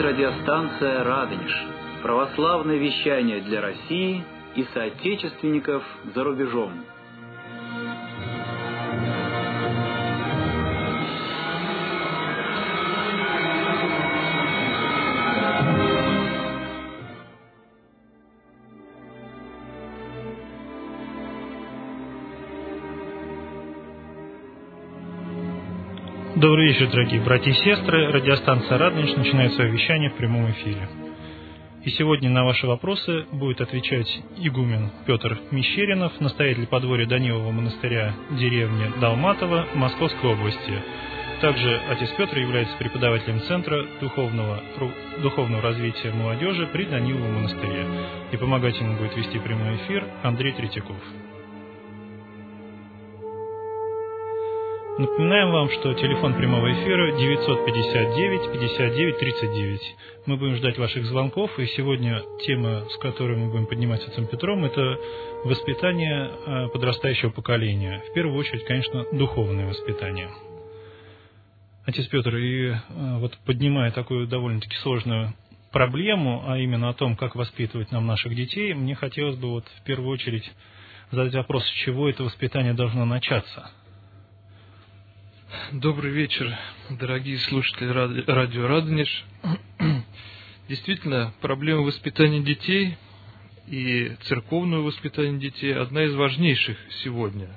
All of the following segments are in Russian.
радиостанция «Радонеж». Православное вещание для России и соотечественников за рубежом. Добрый вечер, дорогие братья и сестры. Радиостанция «Радонеж» начинает свое вещание в прямом эфире. И сегодня на ваши вопросы будет отвечать игумен Петр Мещеринов, настоятель подворья Данилова монастыря деревни Долматово Московской области. Также отец Петр является преподавателем Центра духовного развития молодежи при Даниловом монастыре. И помогать ему будет вести прямой эфир Андрей Третьяков. Напоминаем вам, что телефон прямого эфира 959-59-39. Мы будем ждать ваших звонков, и сегодня тема, с которой мы будем поднимать с отцом Петром, это воспитание подрастающего поколения. В первую очередь, конечно, духовное воспитание. Отец Петр, и вот поднимая такую довольно-таки сложную проблему, а именно о том, как воспитывать нам наших детей, мне хотелось бы вот в первую очередь задать вопрос, с чего это воспитание должно начаться. Добрый вечер, дорогие слушатели радио «Радонеж». Действительно, проблема воспитания детей и церковного воспитания детей одна из важнейших сегодня.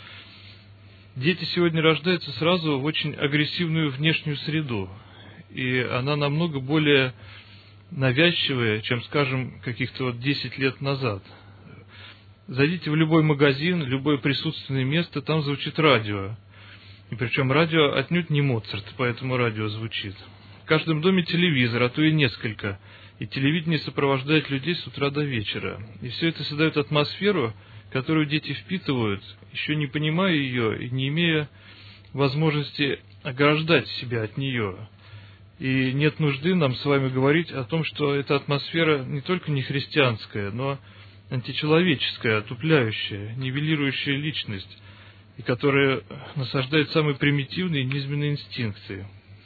Дети сегодня рождаются сразу в очень агрессивную внешнюю среду, и она намного более навязчивая, чем, скажем, каких-то 10 лет назад. Зайдите в любой магазин, любое присутственное место, там звучит радио. И причем радио отнюдь не Моцарт, поэтому радио звучит. В каждом доме телевизор, а то и несколько. И телевидение сопровождает людей с утра до вечера. И все это создает атмосферу, которую дети впитывают, еще не понимая ее и не имея возможности ограждать себя от нее. И нет нужды нам с вами говорить о том, что эта атмосфера не только не христианская, но античеловеческая, отупляющая, нивелирующая личность, и которая насаждает самые примитивные и низменные инстинкты.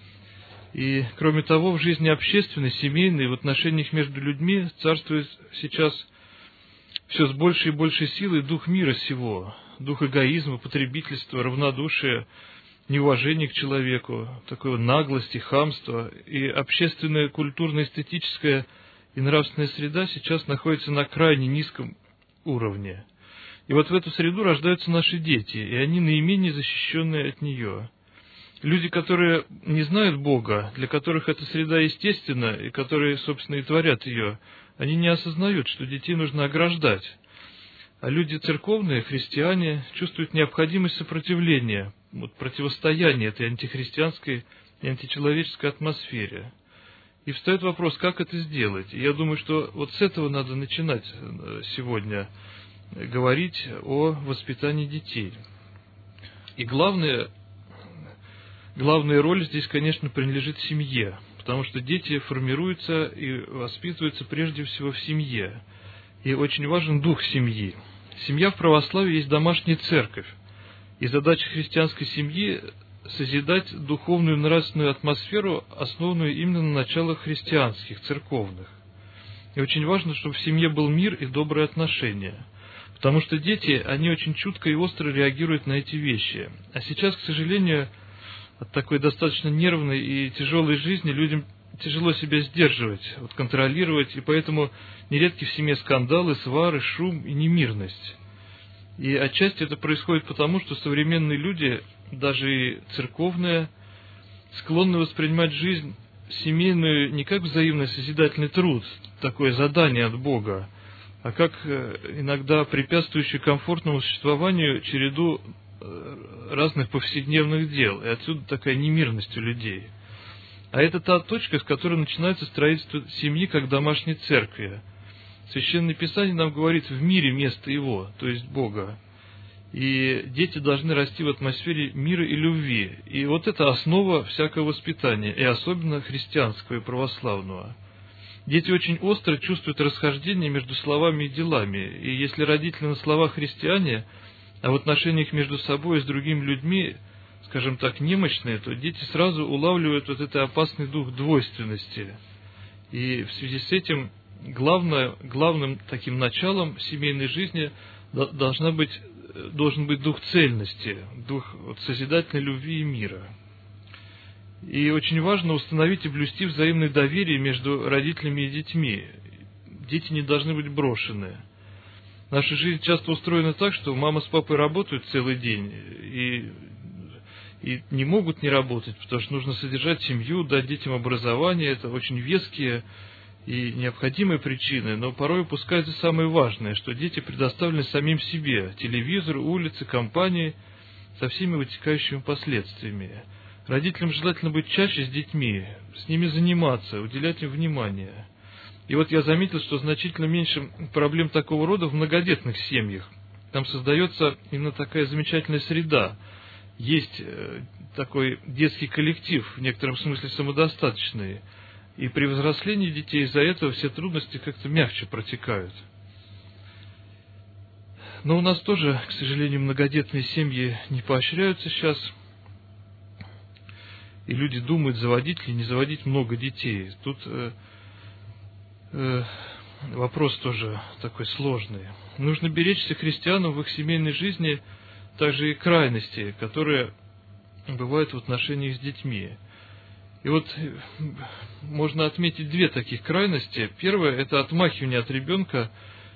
И, кроме того, в жизни общественной, семейной, в отношениях между людьми царствует сейчас все с большей и большей силой дух мира сего, дух эгоизма, потребительства, равнодушия, неуважения к человеку, такой наглости, хамства. И общественная, культурно-эстетическая и нравственная среда сейчас находится на крайне низком уровне. И вот в эту среду рождаются наши дети, и они наименее защищенные от нее. Люди, которые не знают Бога, для которых эта среда естественна, и которые, собственно, и творят ее, они не осознают, что детей нужно ограждать. А люди церковные, христиане, чувствуют необходимость сопротивления, противостояния этой антихристианской и античеловеческой атмосфере. И встает вопрос, как это сделать. И я думаю, что вот с этого надо начинать сегодня говорить о воспитании детей. И главная роль здесь, конечно, принадлежит семье, потому что дети формируются и воспитываются прежде всего в семье. И очень важен дух семьи. Семья в православии есть домашняя церковь, и задача христианской семьи – созидать духовную и нравственную атмосферу, основанную именно на началах христианских, церковных. И очень важно, чтобы в семье был мир и добрые отношения. Потому что дети, они очень чутко и остро реагируют на эти вещи. А сейчас, к сожалению, от такой достаточно нервной и тяжелой жизни людям тяжело себя сдерживать, контролировать, и поэтому нередки в семье скандалы, свары, шум и немирность. И отчасти это происходит потому, что современные люди, даже и церковные, склонны воспринимать жизнь семейную не как взаимный созидательный труд, такое задание от Бога, а как иногда препятствующую комфортному существованию череду разных повседневных дел. И отсюда такая немирность у людей. А это та точка, с которой начинается строительство семьи как домашней церкви. Священное Писание нам говорит: в мире место его, то есть Бога. И дети должны расти в атмосфере мира и любви. И вот это основа всякого воспитания, и особенно христианского и православного. Дети очень остро чувствуют расхождение между словами и делами. И если родители на словах христиане, а в отношениях между собой и с другими людьми, скажем так, немощные, то дети сразу улавливают вот этот опасный дух двойственности. И в связи с этим главным таким началом семейной жизни должен быть дух цельности, дух созидательной любви и мира. И очень важно установить и блюсти взаимное доверие между родителями и детьми. Дети не должны быть брошены. Наша жизнь часто устроена так, что мама с папой работают целый день и не могут не работать, потому что нужно содержать семью, дать детям образование. Это очень веские и необходимые причины, но порой упускается самое важное, что дети предоставлены самим себе, телевизору, улице, компании, со всеми вытекающими последствиями. Родителям желательно быть чаще с детьми, с ними заниматься, уделять им внимание. И вот я заметил, что значительно меньше проблем такого рода в многодетных семьях. Там создается именно такая замечательная среда. Есть такой детский коллектив, в некотором смысле самодостаточный. И при взрослении детей из-за этого все трудности как-то мягче протекают. Но у нас тоже, к сожалению, многодетные семьи не поощряются сейчас. И люди думают, заводить или не заводить много детей. Тут вопрос тоже такой сложный. Нужно беречься христианам в их семейной жизни также и крайности, которые бывают в отношениях с детьми. И вот можно отметить две таких крайности. Первое – это отмахивание от ребенка,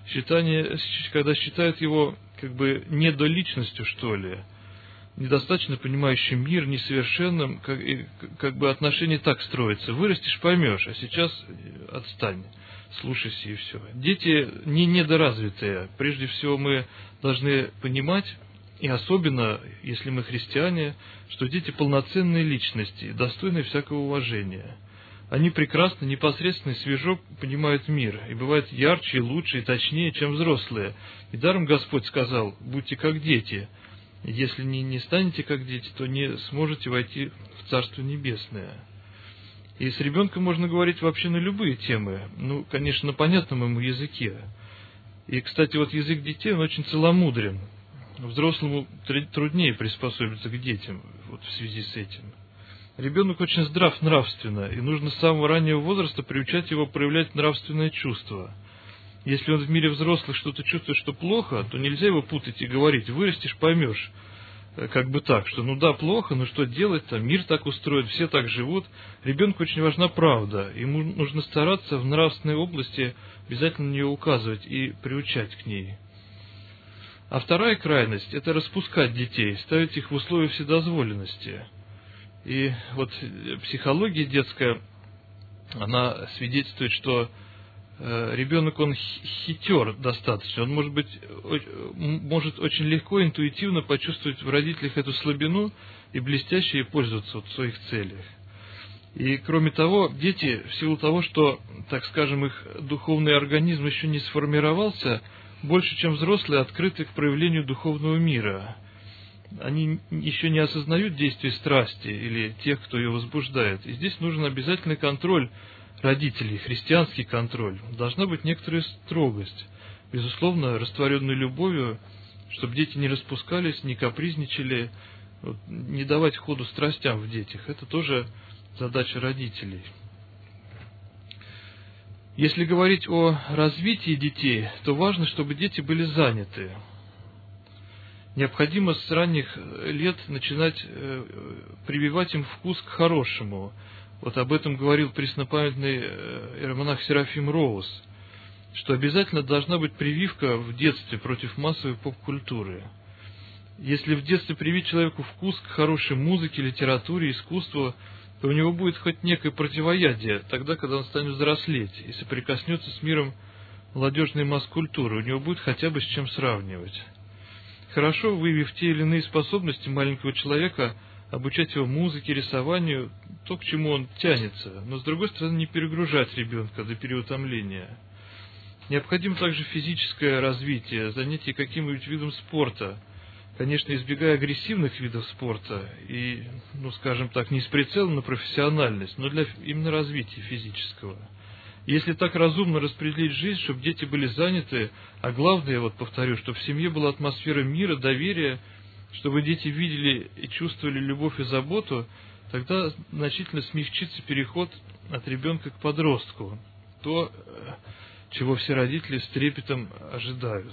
когда считают его как бы недоличностью, что ли, недостаточно понимающим мир, несовершенным, как бы отношения так строятся. Вырастешь – поймешь, а сейчас отстань, слушайся и все. Дети не недоразвитые. Прежде всего мы должны понимать, и особенно, если мы христиане, что дети полноценные личности, достойные всякого уважения. Они прекрасно, непосредственно и свежо понимают мир, и бывают ярче, лучше и точнее, чем взрослые. И даром Господь сказал: будьте как дети. Если не станете как дети, то не сможете войти в Царство Небесное. И с ребенком можно говорить вообще на любые темы, конечно, на понятном ему языке. И, кстати, вот язык детей, он очень целомудрен. Взрослому труднее приспособиться к детям вот в связи с этим. Ребенок очень здрав нравственно, и нужно с самого раннего возраста приучать его проявлять нравственное чувство. Если он в мире взрослых что-то чувствует, что плохо, то нельзя его путать и говорить: вырастешь, поймешь. Как бы так, что да, плохо, но что делать-то, мир так устроен, все так живут. Ребенку очень важна правда, ему нужно стараться в нравственной области обязательно на нее указывать и приучать к ней. А вторая крайность – это распускать детей, ставить их в условия вседозволенности. И вот психология детская, она свидетельствует, что ребенок, он хитер достаточно, он может очень легко, интуитивно почувствовать в родителях эту слабину и блестяще ей пользоваться в своих целях. И кроме того, дети, в силу того, что, так скажем, их духовный организм еще не сформировался, больше, чем взрослые, открыты к проявлению духовного мира. Они еще не осознают действий страсти или тех, кто ее возбуждает. И здесь нужен обязательный контроль родителей, христианский контроль. Должна быть некоторая строгость, безусловно, растворенной любовью, чтобы дети не распускались, не капризничали, не давать ходу страстям в детях. Это тоже задача родителей. Если говорить о развитии детей, то важно, чтобы дети были заняты. Необходимо с ранних лет начинать прививать им вкус к хорошему. Вот об этом говорил преснопамятный иеромонах Серафим Роуз, что обязательно должна быть прививка в детстве против массовой поп-культуры. Если в детстве привить человеку вкус к хорошей музыке, литературе, искусству, то у него будет хоть некое противоядие, тогда, когда он станет взрослеть и соприкоснется с миром молодежной масс-культуры, у него будет хотя бы с чем сравнивать. Хорошо, выявив те или иные способности маленького человека, обучать его музыке, рисованию, то, к чему он тянется, но, с другой стороны, не перегружать ребенка до переутомления. Необходимо также физическое развитие, занятие каким-нибудь видом спорта, конечно, избегая агрессивных видов спорта и, скажем так, не с прицелом на профессиональность, но для именно развития физического. Если так разумно распределить жизнь, чтобы дети были заняты, а главное, повторю, чтобы в семье была атмосфера мира, доверия, чтобы дети видели и чувствовали любовь и заботу, тогда значительно смягчится переход от ребенка к подростку. то, чего все родители с трепетом ожидают.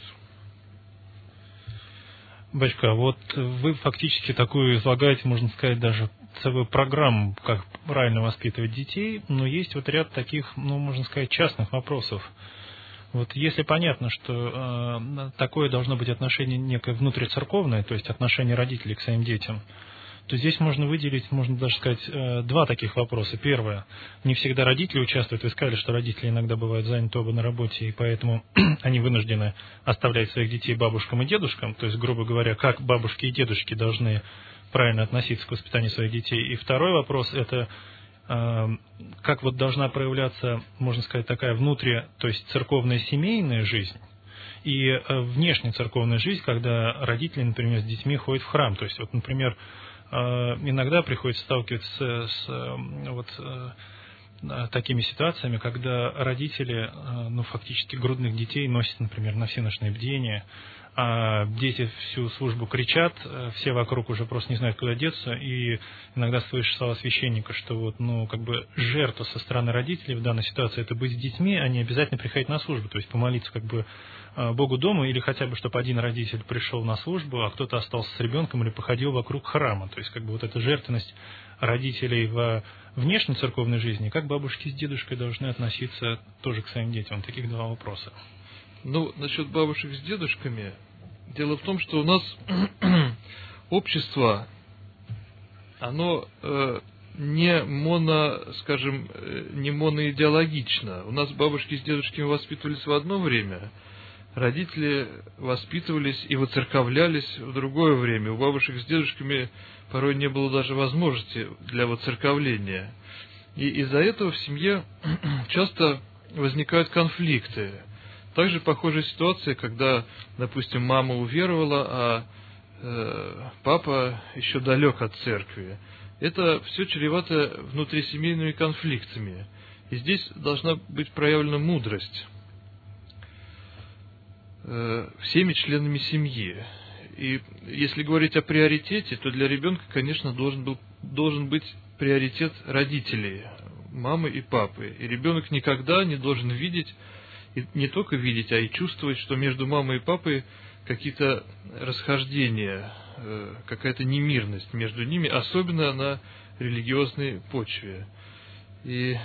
Батюшка, вот вы фактически такую излагаете, можно сказать, даже целую программу, как правильно воспитывать детей, но есть вот ряд таких, можно сказать, частных вопросов. Вот если понятно, что такое должно быть отношение некое внутрицерковное, то есть отношение родителей к своим детям, то здесь можно выделить, можно даже сказать, два таких вопроса. Первое. Не всегда родители участвуют. Вы сказали, что родители иногда бывают заняты оба на работе, и поэтому они вынуждены оставлять своих детей бабушкам и дедушкам. То есть, грубо говоря, как бабушки и дедушки должны правильно относиться к воспитанию своих детей. И второй вопрос – это как вот должна проявляться, можно сказать, такая то есть церковная семейная жизнь, и внешняя церковная жизнь, когда родители, например, с детьми ходят в храм. То есть, вот, например, иногда приходится сталкиваться с такими ситуациями, когда родители, фактически грудных детей носят, например, на всеночное бдение, а дети всю службу кричат, все вокруг уже просто не знают, куда деться, и иногда слышишь слова священника, что жертва со стороны родителей в данной ситуации это быть с детьми, а не обязательно приходить на службу, то есть помолиться Богу дома, или хотя бы, чтобы один родитель пришел на службу, а кто-то остался с ребенком или походил вокруг храма, то есть эта жертвенность родителей в внешней церковной жизни, как бабушки с дедушкой должны относиться тоже к своим детям. Таких два вопроса. Насчет бабушек с дедушками, дело в том, что у нас общество, оно не моноидеологично. У нас бабушки с дедушками воспитывались в одно время, родители воспитывались и воцерковлялись в другое время. У бабушек с дедушками порой не было даже возможности для воцерковления. И из-за этого в семье часто возникают конфликты. Также похожая ситуация, когда, допустим, мама уверовала, а папа еще далек от церкви. Это все чревато внутрисемейными конфликтами. И здесь должна быть проявлена мудрость всеми членами семьи. И если говорить о приоритете, то для ребенка, конечно, должен быть приоритет родителей, мамы и папы. И ребенок никогда не должен видеть, и не только видеть, а и чувствовать, что между мамой и папой какие-то расхождения, какая-то немирность между ними, особенно на религиозной почве. И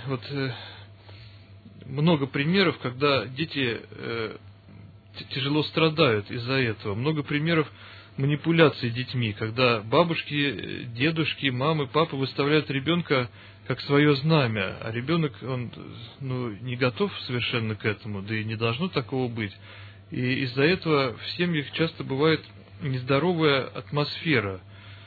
много примеров, когда дети тяжело страдают из-за этого. Много примеров манипуляций детьми, когда бабушки, дедушки, мамы, папы выставляют ребенка как свое знамя, а ребенок, он не готов совершенно к этому, да и не должно такого быть. И из-за этого в семьях часто бывает нездоровая атмосфера,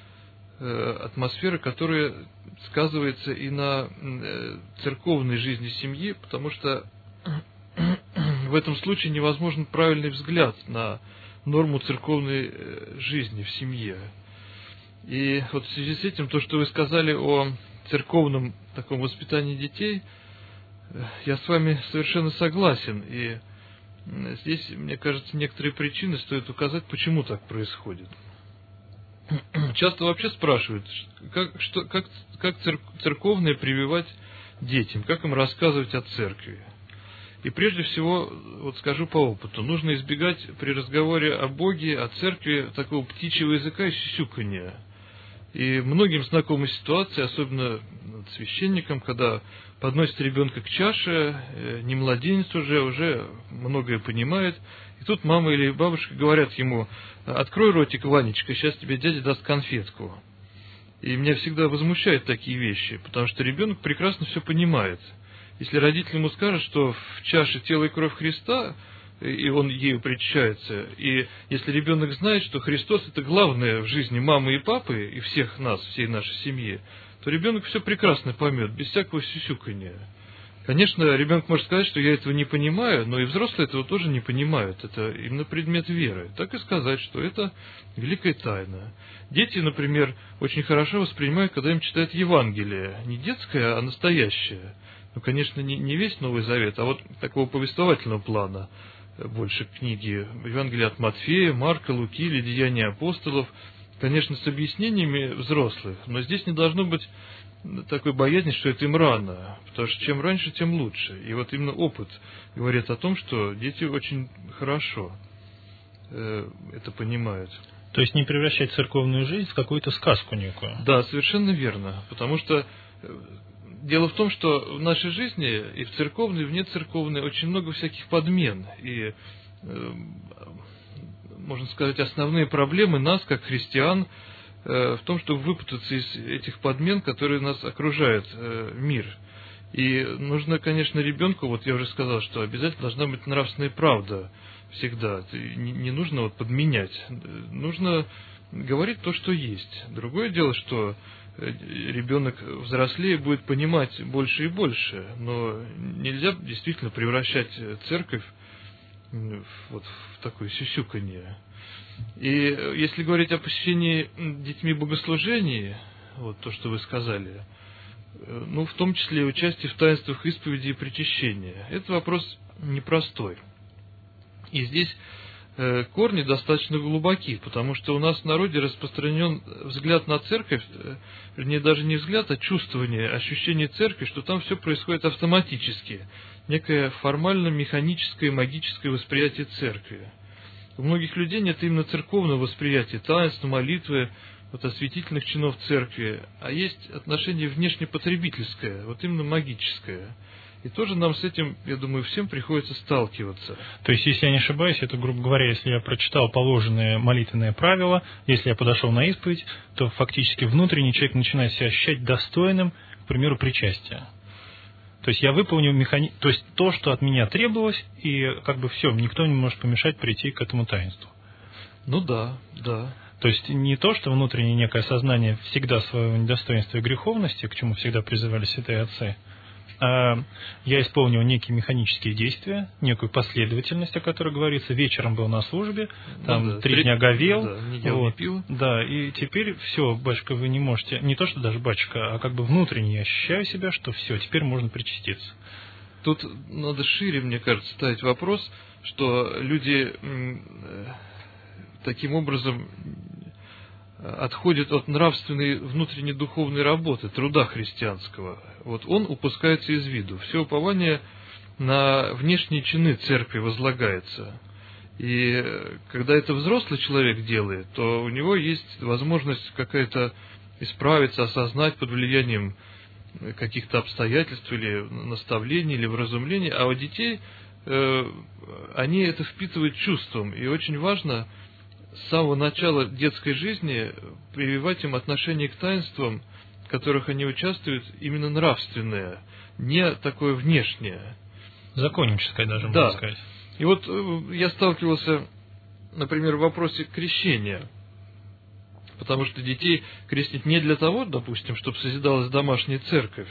которая сказывается и на церковной жизни семьи, потому что в этом случае невозможен правильный взгляд на норму церковной жизни в семье. И в связи с этим, то, что вы сказали о церковном таком воспитании детей, я с вами совершенно согласен. И здесь, мне кажется, некоторые причины стоит указать, почему так происходит. Часто вообще спрашивают, как церковное прививать детям, как им рассказывать о церкви. И прежде всего, скажу по опыту, нужно избегать при разговоре о Боге, о церкви такого птичьего языка и сюсюканья. И многим знакома ситуация, особенно священникам, когда подносят ребенка к чаше, не младенец уже многое понимает, и тут мама или бабушка говорят ему: «Открой ротик, Ванечка, сейчас тебе дядя даст конфетку». И меня всегда возмущают такие вещи, потому что ребенок прекрасно все понимает. Если родитель ему скажет, что в чаше тело и кровь Христа, и он ею причащается, и если ребенок знает, что Христос – это главное в жизни мамы и папы, и всех нас, всей нашей семьи, то ребенок все прекрасно поймет, без всякого сюсюканья. Конечно, ребенок может сказать, что я этого не понимаю, но и взрослые этого тоже не понимают. Это именно предмет веры. Так и сказать, что это великая тайна. Дети, например, очень хорошо воспринимают, когда им читают Евангелие. Не детское, а настоящее. Конечно, не весь Новый Завет, а такого повествовательного плана. Больше книги Евангелия от Матфея, Марка, Луки или Деяния апостолов. Конечно, с объяснениями взрослых, но здесь не должно быть такой боязни, что это им рано, потому что чем раньше, тем лучше. И вот именно опыт говорит о том, что дети очень хорошо это понимают. То есть не превращать церковную жизнь в какую-то сказку некую. Да, совершенно верно. Потому что дело в том, что в нашей жизни и в церковной, и в нецерковной очень много всяких подмен. И, можно сказать, основные проблемы нас, как христиан, в том, чтобы выпутаться из этих подмен, которые нас окружают, мир. И нужно, конечно, ребенку, вот я уже сказал, что обязательно должна быть нравственная правда всегда. Не нужно вот подменять. Нужно говорить то, что есть. Другое дело, что ребенок взрослее будет понимать больше и больше, но нельзя действительно превращать церковь вот в такое сюсюканье. И если говорить о посещении детьми богослужений, вот то, что вы сказали, ну, в том числе и участие в таинствах исповеди и причащения, это вопрос непростой. И здесь корни достаточно глубоки, потому что у нас в народе распространен взгляд на церковь, вернее, даже не взгляд, а чувствование, ощущение церкви, что там все происходит автоматически, некое формально-механическое, магическое восприятие церкви. У многих людей нет именно церковного восприятия, таинств, молитвы, вот освятительных чинов церкви, а есть отношение внешнепотребительское, вот именно магическое. И тоже нам с этим, я думаю, всем приходится сталкиваться. То есть, если я не ошибаюсь, это, грубо говоря, если я прочитал положенные молитвенные правила, если я подошел на исповедь, то фактически внутренний человек начинает себя ощущать достойным, к примеру, причастия. То есть я выполню то есть то, что от меня требовалось, и как бы все, никто не может помешать прийти к этому таинству. Ну да, да. То есть не то, что внутреннее некое сознание всегда своего недостоинства и греховности, к чему всегда призывали святые отцы, а я исполнил некие механические действия, некую последовательность, о которой говорится, вечером был на службе, там 3 дня говел, не ел, не пил. Да, и теперь все, батюшка, вы не можете, не то, что даже батюшка, а как бы внутренне я ощущаю себя, что все, теперь можно причаститься. Тут надо шире, мне кажется, ставить вопрос, что люди таким образом отходит от нравственной внутренней духовной работы, труда христианского. Вот он упускается из виду. Все упование на внешние чины церкви возлагается. И когда это взрослый человек делает, то у него есть возможность какая-то исправиться, осознать под влиянием каких-то обстоятельств или наставлений, или вразумлений. А у детей они это впитывают чувством. И очень важно с самого начала детской жизни прививать им отношение к таинствам, в которых они участвуют, именно нравственное, не такое внешнее. Законническое даже, можно сказать. И вот я сталкивался, например, в вопросе крещения, потому что детей крестить не для того, допустим, чтобы созидалась домашняя церковь,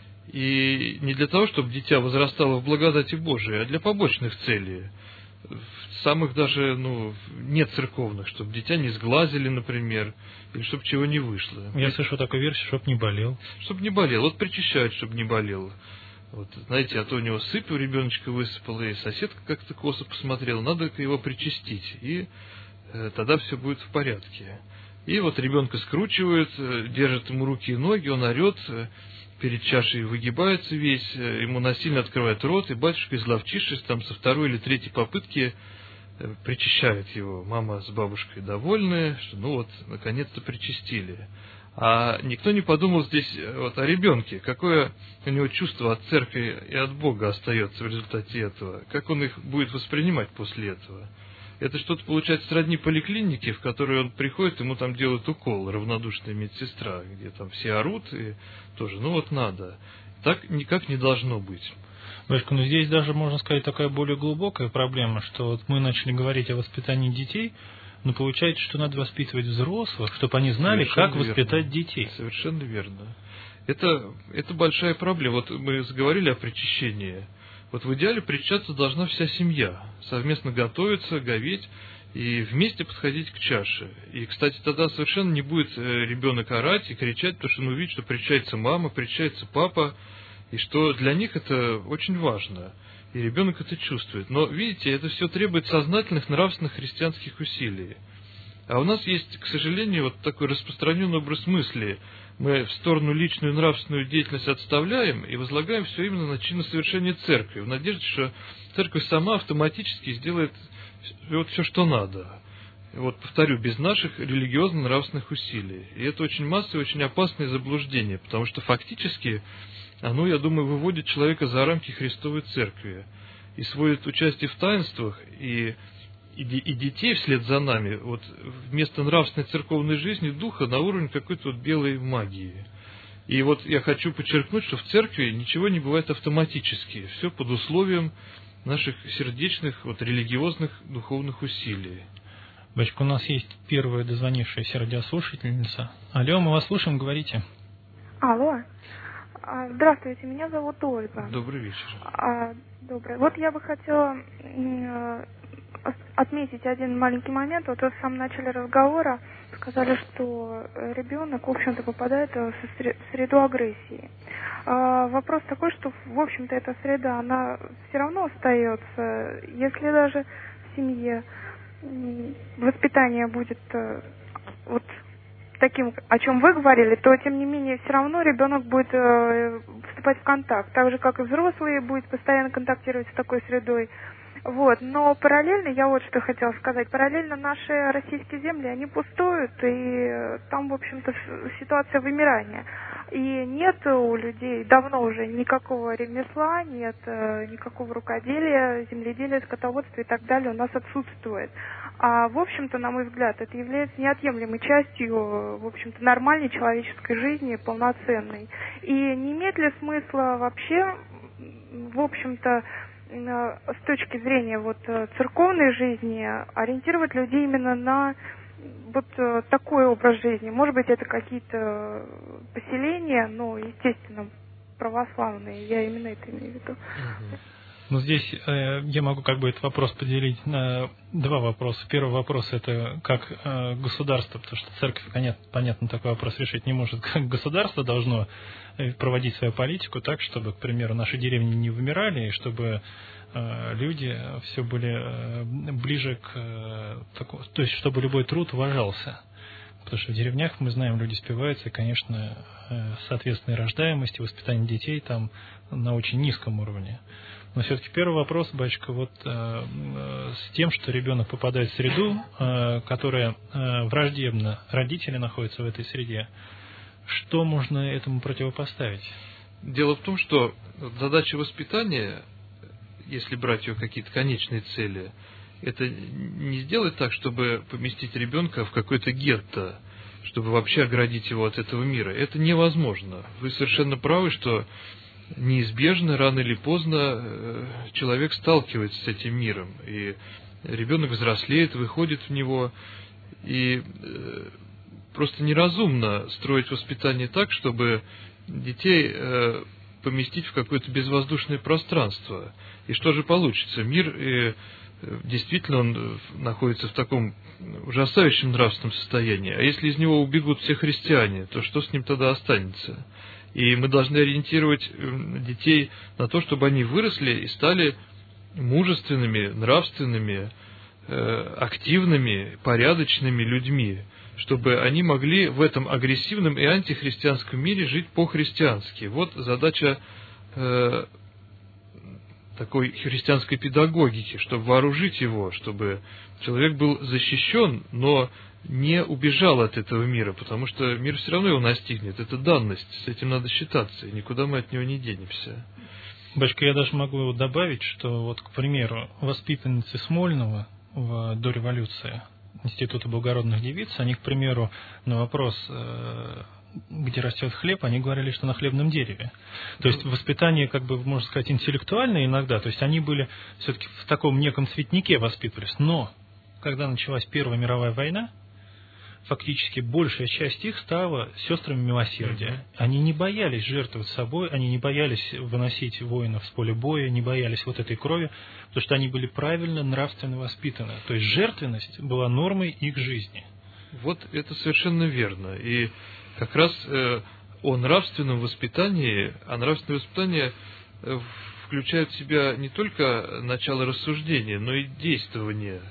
и не для того, чтобы дитя возрастало в благодати Божией, а для побочных целей. Самых даже, не церковных, чтобы дитя не сглазили, например, или чтобы чего не вышло. Я слышу такую версию, чтобы не болел. Чтобы не болел. Вот причащают, чтобы не болел. Вот, знаете, а то у него сыпь у ребеночка высыпала, и соседка как-то косо посмотрела, надо его причастить, и тогда все будет в порядке. И вот ребенка скручивают, держат ему руки и ноги, он орет, перед чашей выгибается весь, ему насильно открывает рот, и батюшка, изловчившись, там со 2-й или 3-й попытки причащает его. Мама с бабушкой довольны, что наконец-то причастили. А никто не подумал здесь вот о ребенке, какое у него чувство от церкви и от Бога остается в результате этого, как он их будет воспринимать после этого. Это что-то получается сродни поликлинике, в которую он приходит, ему там делают укол, равнодушная медсестра, где там все орут, и тоже, надо. Так никак не должно быть. Батюшка, здесь даже, можно сказать, такая более глубокая проблема, что вот мы начали говорить о воспитании детей, но получается, что надо воспитывать взрослых, чтобы они знали, Совершенно как воспитать детей. Совершенно верно. Это большая проблема. Вот мы заговорили о причащении. Вот в идеале причащаться должна вся семья. Совместно готовиться, говеть и вместе подходить к чаше. И, кстати, тогда совершенно не будет ребенок орать и кричать, потому что он увидит, что причащается мама, причащается папа, и что для них это очень важно. И ребенок это чувствует. Но, видите, это все требует сознательных, нравственных христианских усилий. А у нас есть, к сожалению, вот такой распространенный образ мысли. Мы в сторону личную нравственную деятельность отставляем и возлагаем все именно на чины совершения церкви, в надежде, что церковь сама автоматически сделает вот все, что надо. Вот, повторю, без наших религиозно-нравственных усилий. И это очень массовое, очень опасное заблуждение, потому что фактически оно, я думаю, выводит человека за рамки Христовой Церкви и сводит участие в таинствах и детей вслед за нами вот, вместо нравственной церковной жизни духа на уровень какой-то вот белой магии. И вот я хочу подчеркнуть, что в церкви ничего не бывает автоматически. Все под условием наших сердечных, вот, религиозных, духовных усилий. Батюшка, у нас есть первая дозвонившаяся радиослушательница. Алло, мы вас слушаем, говорите. Алло. Здравствуйте, меня зовут Ольга. Добрый вечер. Добрый. Вот я бы хотела отметить один маленький момент. Вот вы в самом начале разговора сказали, что ребенок, в общем-то, попадает в среду агрессии. Вопрос такой, что, в общем-то, эта среда, она все равно остается, если даже в семье воспитание будет вот таким, о чем вы говорили, то, тем не менее, все равно ребенок будет вступать в контакт, так же, как и взрослые, будет постоянно контактировать с такой средой. Вот. Но параллельно, я вот что хотела сказать, параллельно наши российские земли, они пустуют, и там, в общем-то, ситуация вымирания. И нет у людей давно уже никакого ремесла, нет никакого рукоделия, земледелия, скотоводства и так далее у нас отсутствует. А, в общем-то, на мой взгляд, это является неотъемлемой частью, в общем-то, нормальной человеческой жизни, полноценной. И не имеет ли смысла вообще, в общем-то, с точки зрения вот церковной жизни ориентировать людей именно на вот такой образ жизни? Может быть, это какие-то поселения, но, естественно, православные. Я именно это имею в виду. Ну, здесь я могу как бы этот вопрос поделить на два вопроса. Первый вопрос – это как государство, потому что церковь, понятно, такой вопрос решить не может. Как государство должно проводить свою политику так, чтобы, к примеру, наши деревни не вымирали, и чтобы люди все были ближе к такому, то есть чтобы любой труд уважался. Потому что в деревнях, мы знаем, люди спиваются, и, конечно, соответственная рождаемость и воспитание детей там на очень низком уровне. Но все-таки первый вопрос, батюшка, вот с тем, что ребенок попадает в среду, которая враждебна, родители находятся в этой среде, что можно этому противопоставить? Дело в том, что задача воспитания, если брать ее какие-то конечные цели, это не сделать так, чтобы поместить ребенка в какой-то гетто, чтобы вообще оградить его от этого мира. Это невозможно. Вы совершенно правы, что неизбежно, рано или поздно человек сталкивается с этим миром, и ребенок взрослеет, выходит в него, и просто неразумно строить воспитание так, чтобы детей поместить в какое-то безвоздушное пространство. И что же получится? Мир, действительно, он находится в таком ужасающем нравственном состоянии, а если из него убегут все христиане, то что с ним тогда останется? И мы должны ориентировать детей на то, чтобы они выросли и стали мужественными, нравственными, активными, порядочными людьми, чтобы они могли в этом агрессивном и антихристианском мире жить по-христиански. Вот задача такой христианской педагогики, чтобы вооружить его, чтобы человек был защищен, но не убежал от этого мира, потому что мир все равно его настигнет. Это данность, с этим надо считаться, и никуда мы от него не денемся. Батюшка, я даже могу добавить, что вот, к примеру, воспитанницы Смольного до революции Института благородных девиц, они, к примеру, на вопрос, где растет хлеб, они говорили, что на хлебном дереве. То есть воспитание, как бы, можно сказать, интеллектуальное иногда, то есть они были все-таки в таком неком цветнике воспитывались, но когда началась Первая мировая война, фактически большая часть их стала сестрами милосердия. Они не боялись жертвовать собой, они не боялись выносить воинов с поля боя, не боялись вот этой крови, потому что они были правильно, нравственно воспитаны. То есть жертвенность была нормой их жизни. Вот это совершенно верно. И как раз о нравственном воспитании, а нравственное воспитание включает в себя не только начало рассуждения, но и действование.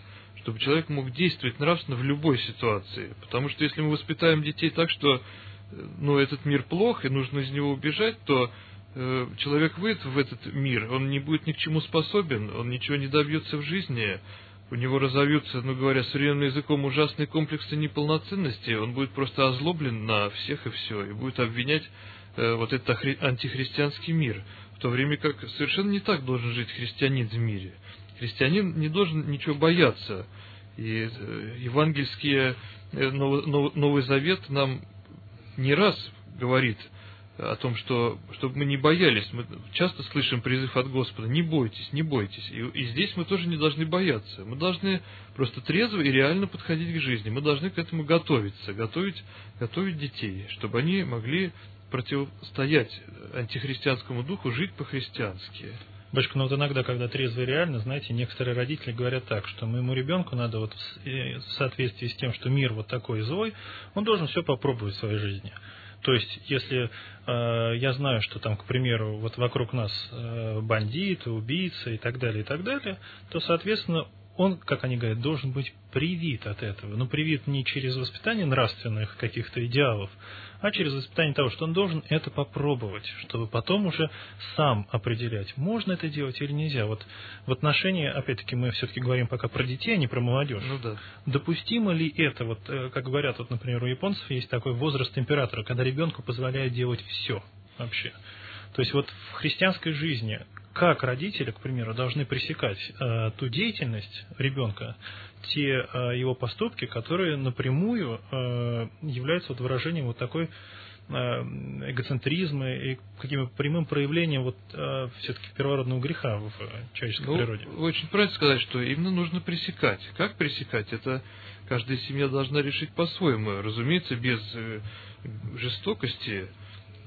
чтобы человек мог действовать нравственно в любой ситуации. Потому что если мы воспитаем детей так, что этот мир плох и нужно из него убежать, то человек выйдет в этот мир, он не будет ни к чему способен, он ничего не добьется в жизни, у него разовьются, говоря современным языком, ужасные комплексы неполноценности, он будет просто озлоблен на всех и все, и будет обвинять этот антихристианский мир, в то время как совершенно не так должен жить христианин в мире. Христианин не должен ничего бояться, и евангельский Новый Завет нам не раз говорит о том, чтобы мы не боялись. Мы часто слышим призыв от Господа: не бойтесь, не бойтесь. И здесь мы тоже не должны бояться. Мы должны просто трезво и реально подходить к жизни. Мы должны к этому готовиться, готовить детей, чтобы они могли противостоять антихристианскому духу, жить по-христиански. Батюшка, вот иногда, когда трезво и реально, знаете, некоторые родители говорят так, что моему ребенку надо в соответствии с тем, что мир вот такой злой, он должен все попробовать в своей жизни. То есть, если я знаю, что там, к примеру, вот вокруг нас бандиты, убийцы и так далее, то, соответственно, он, как они говорят, должен быть привит от этого. Но привит не через воспитание нравственных каких-то идеалов, а через воспитание того, что он должен это попробовать, чтобы потом уже сам определять, можно это делать или нельзя. Вот в отношении, опять-таки, мы все-таки говорим пока про детей, а не про молодежь. Да. Допустимо ли это, как говорят, например, у японцев есть такой возраст императора, когда ребенку позволяют делать все вообще. То есть в христианской жизни как родители, к примеру, должны пресекать ту деятельность ребенка, те его поступки, которые напрямую являются выражением такой эгоцентризма и каким прямым проявлением все-таки первородного греха в человеческой природе. Очень правильно сказать, что именно нужно пресекать. Как пресекать? Это каждая семья должна решить по-своему. Разумеется, без жестокости,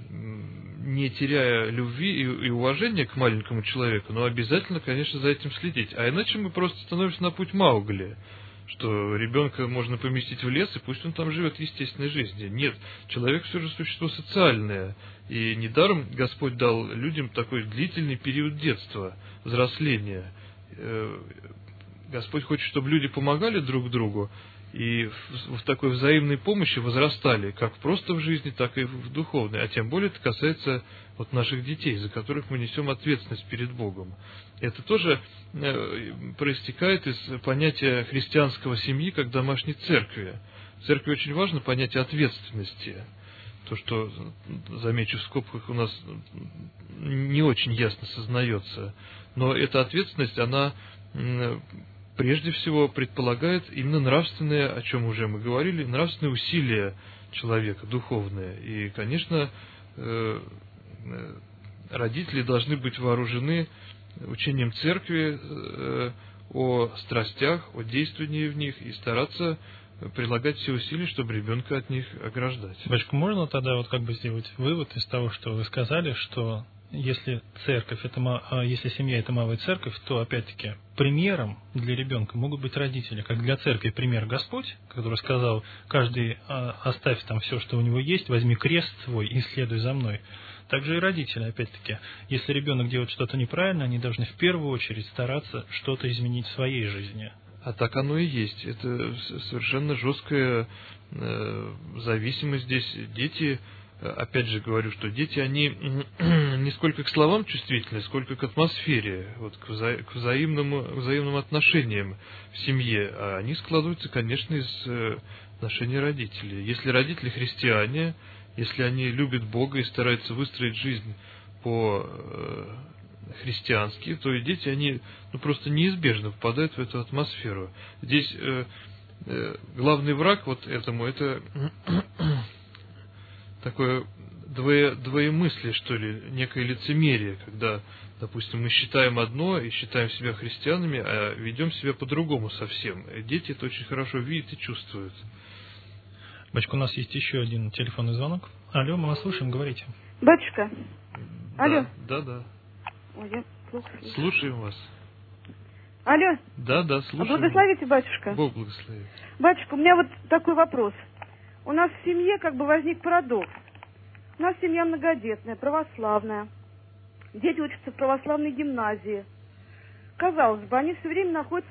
не теряя любви и уважения к маленькому человеку, но обязательно, конечно, за этим следить. А иначе мы просто становимся на путь Маугли, что ребенка можно поместить в лес, и пусть он там живет естественной жизнью. Нет, человек все же существо социальное, и недаром Господь дал людям такой длительный период детства, взросления. Господь хочет, чтобы люди помогали друг другу, и в такой взаимной помощи возрастали, как просто в жизни, так и в духовной. А тем более это касается наших детей, за которых мы несем ответственность перед Богом. Это тоже проистекает из понятия христианского семьи как домашней церкви. В церкви очень важно понятие ответственности. То, что, замечу в скобках, у нас не очень ясно сознается. Но эта ответственность, она прежде всего предполагает именно нравственное, о чем уже мы говорили, нравственные усилия человека, духовные. И, конечно, родители должны быть вооружены учением церкви о страстях, о действовании в них и стараться прилагать все усилия, чтобы ребенка от них ограждать. Батюшка, можно тогда сделать вывод из того, что вы сказали, что если церковь, если семья – это малая церковь, то, опять-таки, примером для ребенка могут быть родители. Как для церкви пример Господь, который сказал: каждый оставь там все, что у него есть, возьми крест свой и следуй за мной. Также и родители, опять-таки, если ребенок делает что-то неправильно, они должны в первую очередь стараться что-то изменить в своей жизни. А так оно и есть. Это совершенно жесткая зависимость здесь. Дети, опять же говорю, что дети, они не сколько к словам чувствительны, сколько к атмосфере, к взаимным отношениям в семье. А они складываются, конечно, из отношений родителей. Если родители христиане, если они любят Бога и стараются выстроить жизнь по-христиански, то и дети, они просто неизбежно попадают в эту атмосферу. Здесь главный враг этому – это такое двоемыслие, что ли, некое лицемерие, когда, допустим, мы считаем одно и считаем себя христианами, а ведем себя по-другому совсем. Дети это очень хорошо видят и чувствуют. Батюшка, у нас есть еще один телефонный звонок. Алло, мы вас слушаем, говорите. Батюшка. Алло. Да. Ой, я плохо слышу. Слушаем вас. Алло. Да, слушаем. Благословите, батюшка. Бог благословит. Батюшка, у меня такой вопрос. У нас в семье возник парадокс. У нас семья многодетная, православная. Дети учатся в православной гимназии. Казалось бы, они все время находятся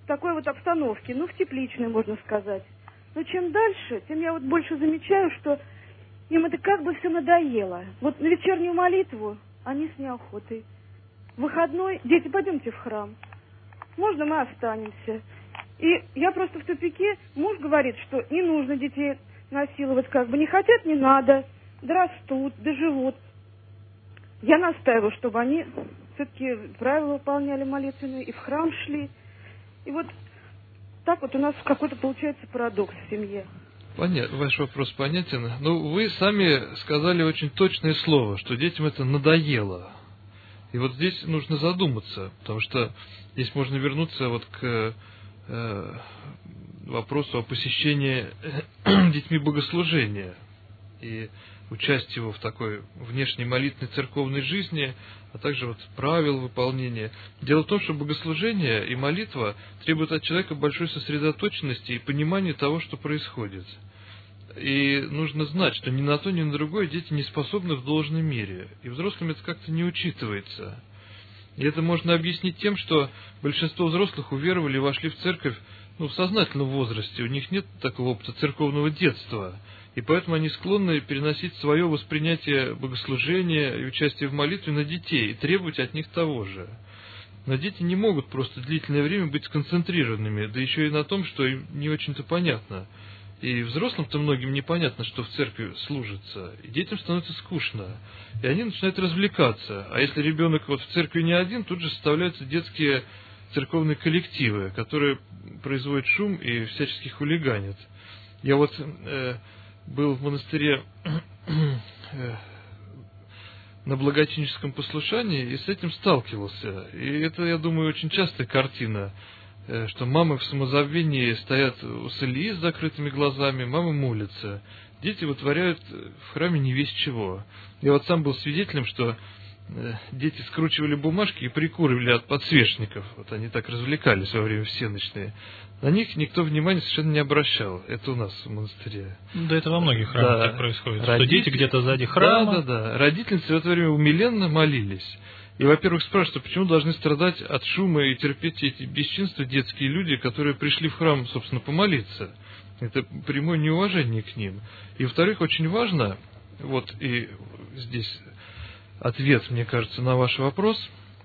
такой вот обстановке, ну, в тепличной, можно сказать. Но чем дальше, тем я вот больше замечаю, что им это как бы все надоело. Вот на вечернюю молитву они с неохотой. В выходной: дети, пойдемте в храм. Можно мы останемся? И я просто в тупике. Муж говорит, что не нужно детей насиловать, как бы не хотят, не надо, дорастут, доживут. Я настаиваю, чтобы они все-таки правила выполняли молитвенные и в храм шли. И вот так вот у нас какой-то получается парадокс в семье. Понятно, ваш вопрос понятен. Ну, вы сами сказали очень точное слово, что детям это надоело. И вот здесь нужно задуматься, потому что здесь можно вернуться вот к вопросу о посещении детьми богослужения и участие его в такой внешней молитвенной церковной жизни, а также вот правил выполнения. Дело в том, что богослужение и молитва требуют от человека большой сосредоточенности и понимания того, что происходит. И нужно знать, что ни на то, ни на другое дети не способны в должной мере. И взрослым это как-то не учитывается. И это можно объяснить тем, что большинство взрослых уверовали и вошли в церковь в сознательном возрасте. У них нет такого опыта церковного детства. И поэтому они склонны переносить свое воспринятие богослужения и участие в молитве на детей и требовать от них того же. Но дети не могут просто длительное время быть сконцентрированными, да еще и на том, что им не очень-то понятно. И взрослым-то многим непонятно, что в церкви служится, и детям становится скучно, и они начинают развлекаться. А если ребенок вот в церкви не один, тут же составляются детские церковные коллективы, которые производят шум и всячески хулиганят. Я вот был в монастыре на благочинническом послушании и с этим сталкивался. И это, я думаю, очень частая картина, что мамы в самозабвении стоят у солии с закрытыми глазами, мамы молятся. Дети вытворяют в храме не весь чего. Я вот сам был свидетелем, что дети скручивали бумажки и прикуривали от подсвечников. Вот они так развлекались во время всеночной. На них никто внимания совершенно не обращал. Это у нас в монастыре. Да, это во многих храмах так происходит. Что дети где-то сзади Да. храма. Родительницы в это время умиленно молились. И, во-первых, спрашивают, почему должны страдать от шума и терпеть эти бесчинства детские люди, которые пришли в храм, собственно, помолиться. Это прямое неуважение к ним. И, во-вторых, очень важно, вот и здесь ответ, мне кажется, на ваш вопрос,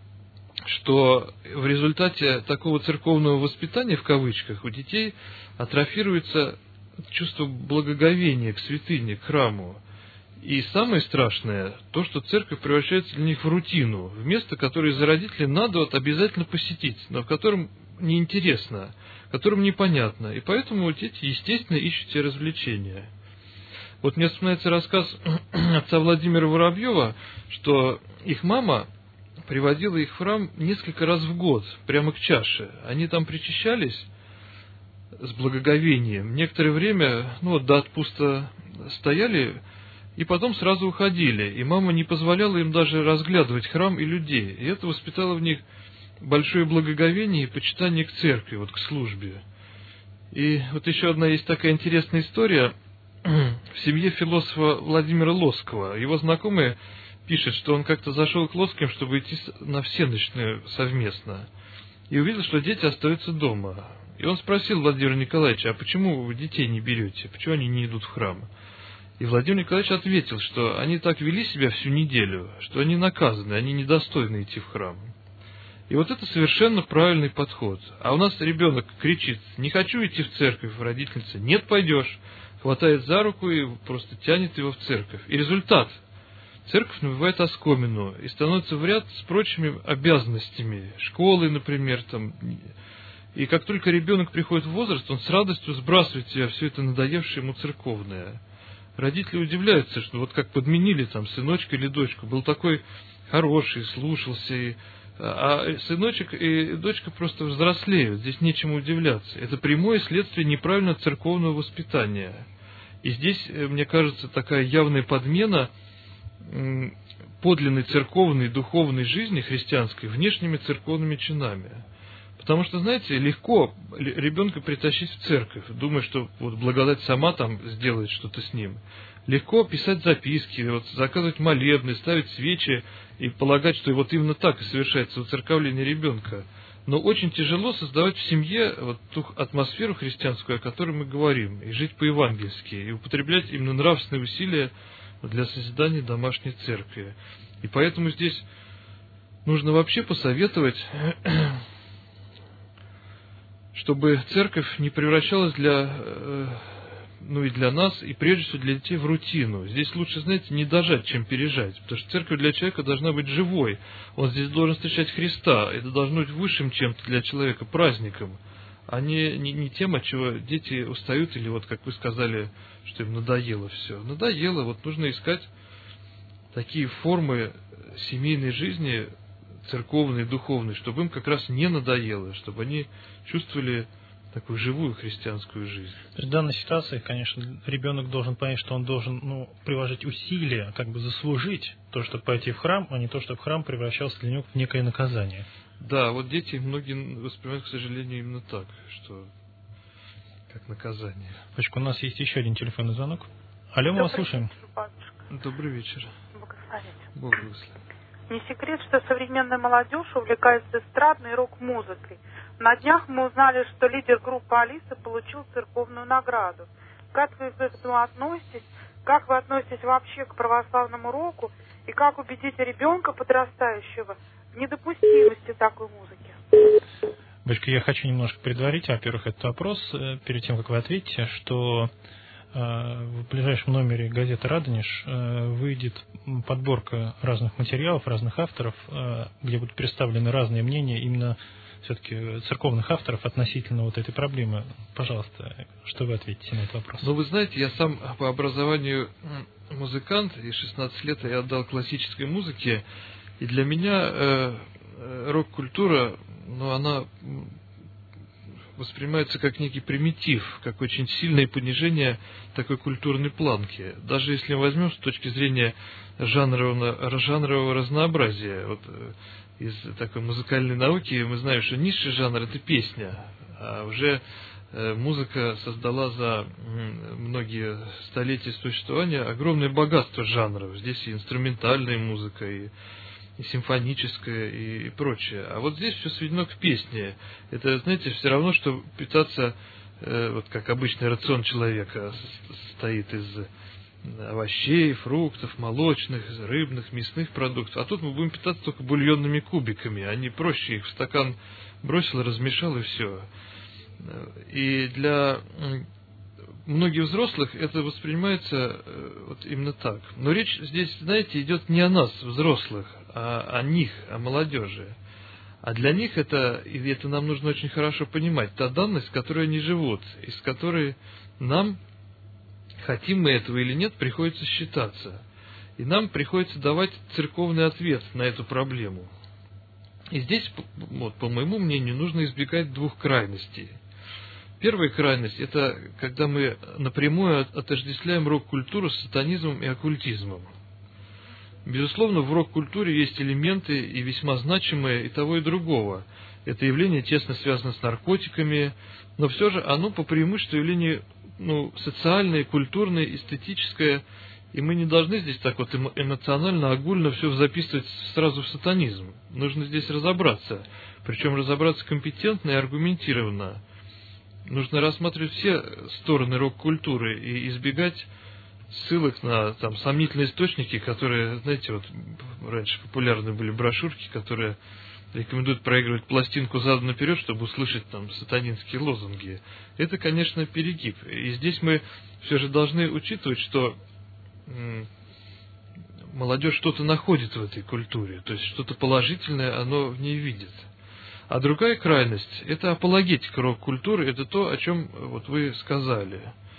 что в результате такого церковного воспитания, в кавычках, у детей атрофируется чувство благоговения к святыне, к храму. И самое страшное, то, что церковь превращается для них в рутину, в место, которое за родителей надо вот обязательно посетить, но в котором неинтересно, в котором непонятно. И поэтому дети, естественно, ищут себе развлечения. Вот мне вспоминается рассказ отца Владимира Воробьева, что их мама приводила их в храм несколько раз в год, прямо к чаше. Они там причащались с благоговением. Некоторое время, до отпуска стояли, и потом сразу уходили. И мама не позволяла им даже разглядывать храм и людей. И это воспитало в них большое благоговение и почитание к церкви, вот к службе. И вот еще одна есть такая интересная история. В семье философа Владимира Лосского. Его знакомый пишет, что он как-то зашел к Лосским, чтобы идти на всеночную совместно. И увидел, что дети остаются дома. И он спросил Владимира Николаевича, а почему вы детей не берете? Почему они не идут в храм? И Владимир Николаевич ответил, что они так вели себя всю неделю, что они наказаны, они недостойны идти в храм. И вот это совершенно правильный подход. А у нас ребенок кричит: не хочу идти в церковь, родительница: нет, пойдешь. Хватает за руку и просто тянет его в церковь. И результат: церковь набивает оскомину и становится в ряд с прочими обязанностями, школы, например, там. И как только ребенок приходит в возраст, он с радостью сбрасывает в себя все это надоевшее ему церковное. Родители удивляются, что вот как подменили там сыночка или дочку, был такой хороший, слушался, а сыночек и дочка просто взрослеют, здесь нечему удивляться. Это прямое следствие неправильного церковного воспитания. И здесь, мне кажется, такая явная подмена подлинной церковной духовной жизни христианской внешними церковными чинами. Потому что, знаете, легко ребенка притащить в церковь, думая, что вот благодать сама там сделает что-то с ним. Легко писать записки, вот, заказывать молебны, ставить свечи и полагать, что вот именно так и совершается уцерковление ребенка. Но очень тяжело создавать в семье вот ту атмосферу христианскую, о которой мы говорим, и жить по-евангельски, и употреблять именно нравственные усилия для созидания домашней церкви. И поэтому здесь нужно вообще посоветовать, чтобы церковь не превращалась и для нас, и прежде всего для детей в рутину. Здесь лучше, знаете, не дожать, чем пережать. Потому что церковь для человека должна быть живой. Он здесь должен встречать Христа. Это должно быть высшим чем-то для человека, праздником, а не тем, от чего дети устают, или вот, как вы сказали, что им надоело все. Надоело, вот нужно искать такие формы семейной жизни, церковной, духовной, чтобы им как раз не надоело, чтобы они чувствовали такую живую христианскую жизнь. В данной ситуации, конечно, ребенок должен понять, что он должен приложить усилия, как бы заслужить то, чтобы пойти в храм, а не то, чтобы храм превращался для него в некое наказание. Да, вот дети многие воспринимают, к сожалению, именно так, что как наказание. Пачка, у нас есть еще один телефонный звонок. Алло, мы вас слушаем. Добрый вечер. Бог благословит. Не секрет, что современная молодежь увлекается эстрадной рок-музыкой. На днях мы узнали, что лидер группы Алиса получил церковную награду. Как вы к этому относитесь? Как вы относитесь вообще к православному року? И как убедить ребенка подрастающего в недопустимости такой музыки? Бочка, я хочу немножко предварить, во-первых, этот вопрос, перед тем, как вы ответите, что в ближайшем номере газеты «Радонеж» выйдет подборка разных материалов, разных авторов, где будут представлены разные мнения именно все-таки церковных авторов относительно вот этой проблемы. Пожалуйста, что вы ответите на этот вопрос? Вы знаете, я сам по образованию музыкант, и 16 лет я отдал классической музыке, и для меня рок-культура, она воспринимается как некий примитив, как очень сильное понижение такой культурной планки. Даже если мы возьмем с точки зрения жанрового разнообразия, вот из такой музыкальной науки мы знаем, что низший жанр — это песня, а уже музыка создала за многие столетия существования огромное богатство жанров. Здесь и инструментальная музыка, и симфоническое, и прочее. А вот здесь все сведено к песне. Это, знаете, все равно, что питаться, вот как обычный рацион человека состоит из овощей, фруктов, молочных, рыбных, мясных продуктов. А тут мы будем питаться только бульонными кубиками. Они проще, их в стакан бросил, размешал, и все. И для многих взрослых это воспринимается вот именно так. Но речь здесь, знаете, идет не о нас, взрослых, а о них, о молодежи. А для них это, и это нам нужно очень хорошо понимать, та данность, в которой они живут, и с которой нам, хотим мы этого или нет, приходится считаться. И нам приходится давать церковный ответ на эту проблему. И здесь, вот, по моему мнению, нужно избегать двух крайностей. Первая крайность — это когда мы напрямую отождествляем рок-культуру с сатанизмом и оккультизмом. Безусловно, в рок-культуре есть элементы, и весьма значимые, и того, и другого. Это явление тесно связано с наркотиками, но все же оно по преимуществу явление социальное, культурное, эстетическое, и мы не должны здесь так вот эмоционально, огульно все записывать сразу в сатанизм. Нужно здесь разобраться, причем разобраться компетентно и аргументированно. Нужно рассматривать все стороны рок-культуры и избегать ссылок на сомнительные источники, которые, знаете, вот раньше популярны были брошюрки, которые рекомендуют проигрывать пластинку задом наперед, чтобы услышать сатанинские лозунги. Это, конечно, перегиб. И здесь мы все же должны учитывать, что молодежь что-то находит в этой культуре, то есть что-то положительное оно в ней видит. А другая крайность — это апологетика рок-культуры, это то, о чем вот вы сказали.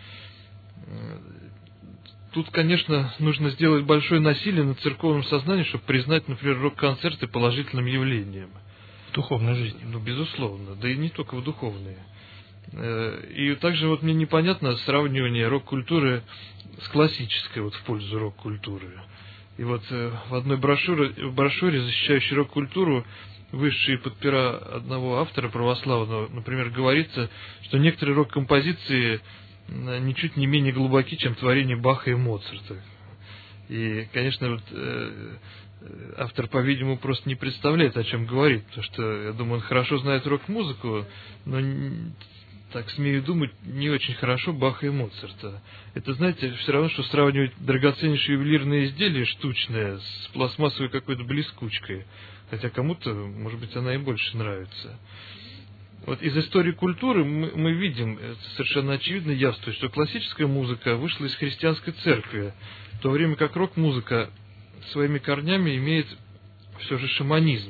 Тут, конечно, нужно сделать большое насилие над церковным сознанием, чтобы признать, например, рок-концерты положительным явлением. В духовной жизни. Безусловно, да и не только в духовной. И также вот мне непонятно сравнивание рок-культуры с классической, вот в пользу рок-культуры. И вот в одной брошюре, защищающей рок-культуру, высшие под пера одного автора православного, например, говорится, что некоторые рок-композиции ничуть не менее глубоки, чем творения Баха и Моцарта. И, конечно, вот, автор, по-видимому, просто не представляет, о чем говорит, потому что, я думаю, он хорошо знает рок-музыку, но, так смею думать, не очень хорошо Баха и Моцарта. Это, знаете, все равно, что сравнивать драгоценнейшие ювелирные изделия штучные с пластмассовой какой-то блескучкой, хотя кому-то, может быть, она и больше нравится. Вот из истории культуры мы видим, это совершенно очевидно явствует, что классическая музыка вышла из христианской церкви, в то время как рок-музыка своими корнями имеет все же шаманизм.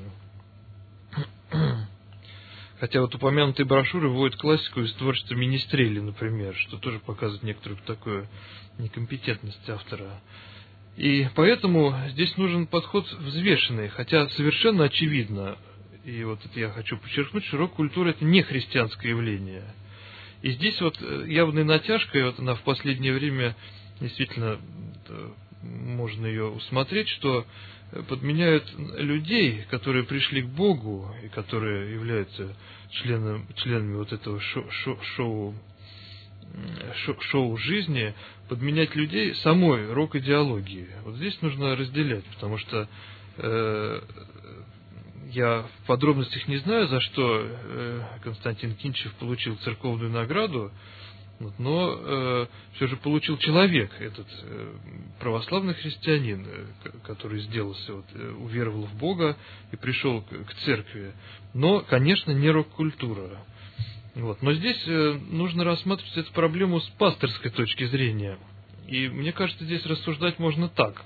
Хотя вот упомянутые брошюры вводят классику из творчества Министрели, например, что тоже показывает некоторую такую некомпетентность автора. И поэтому здесь нужен подход взвешенный, хотя совершенно очевидно, и вот это я хочу подчеркнуть, что рок-культура — это не христианское явление. И здесь вот явная натяжка, и вот она в последнее время действительно можно ее усмотреть, что подменяют людей, которые пришли к Богу и которые являются членами вот этого шоу жизни, подменять людей самой рок-идеологии. Вот здесь нужно разделять, потому что я в подробностях не знаю, за что Константин Кинчев получил церковную награду, но все же получил человек, этот православный христианин, который сделался, уверовал в Бога и пришел к церкви. Но, конечно, не рок-культура. Но здесь нужно рассматривать эту проблему с пасторской точки зрения. И мне кажется, здесь рассуждать можно так,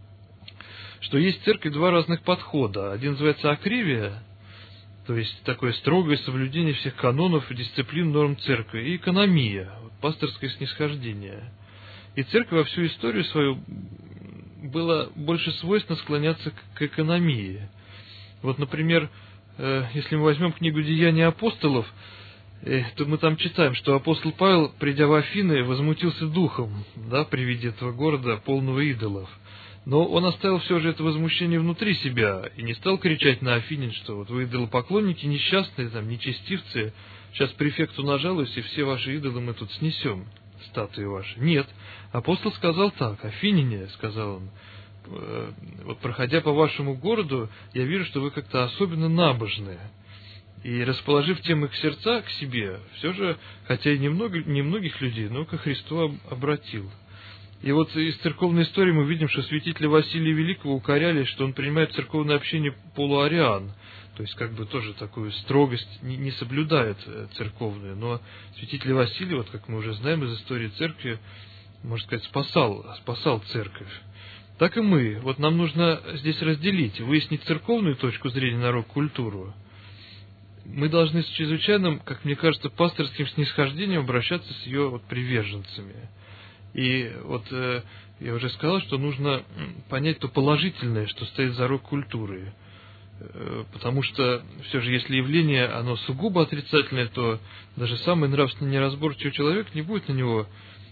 что есть в церкви два разных подхода. Один называется акривия, то есть такое строгое соблюдение всех канонов и дисциплин норм церкви, и экономия, пасторское снисхождение. И церковь во всю историю свою было больше свойственно склоняться к экономии. Вот, например, если мы возьмем книгу «Деяния апостолов», то мы там читаем, что апостол Павел, придя в Афины, возмутился духом, при виде этого города, полного идолов. Но он оставил все же это возмущение внутри себя и не стал кричать на афинян, что вот вы идолопоклонники несчастные, нечестивцы, сейчас префекту нажалуюсь, и все ваши идолы мы тут снесем, статуи ваши. Нет, апостол сказал так: афиняне, сказал он, вот проходя по вашему городу, я вижу, что вы как-то особенно набожны. И расположив тем их сердца к себе, все же, хотя и немногих людей, но ко Христу обратил. И вот из церковной истории мы видим, что святителя Василия Великого укоряли, что он принимает в церковное общение полуариан, то есть тоже такую строгость не соблюдает церковную. Но святитель Василий, вот как мы уже знаем из истории церкви, можно сказать, спасал церковь. Так и мы. Вот нам нужно здесь разделить, выяснить церковную точку зрения на рок-культуру. Мы должны с чрезвычайным, как мне кажется, пасторским снисхождением обращаться с ее приверженцами. И вот я уже сказал, что нужно понять то положительное, что стоит за рок-культурой. Потому что все же, если явление, оно сугубо отрицательное, то даже самый нравственно неразборчивый человек не будет к нему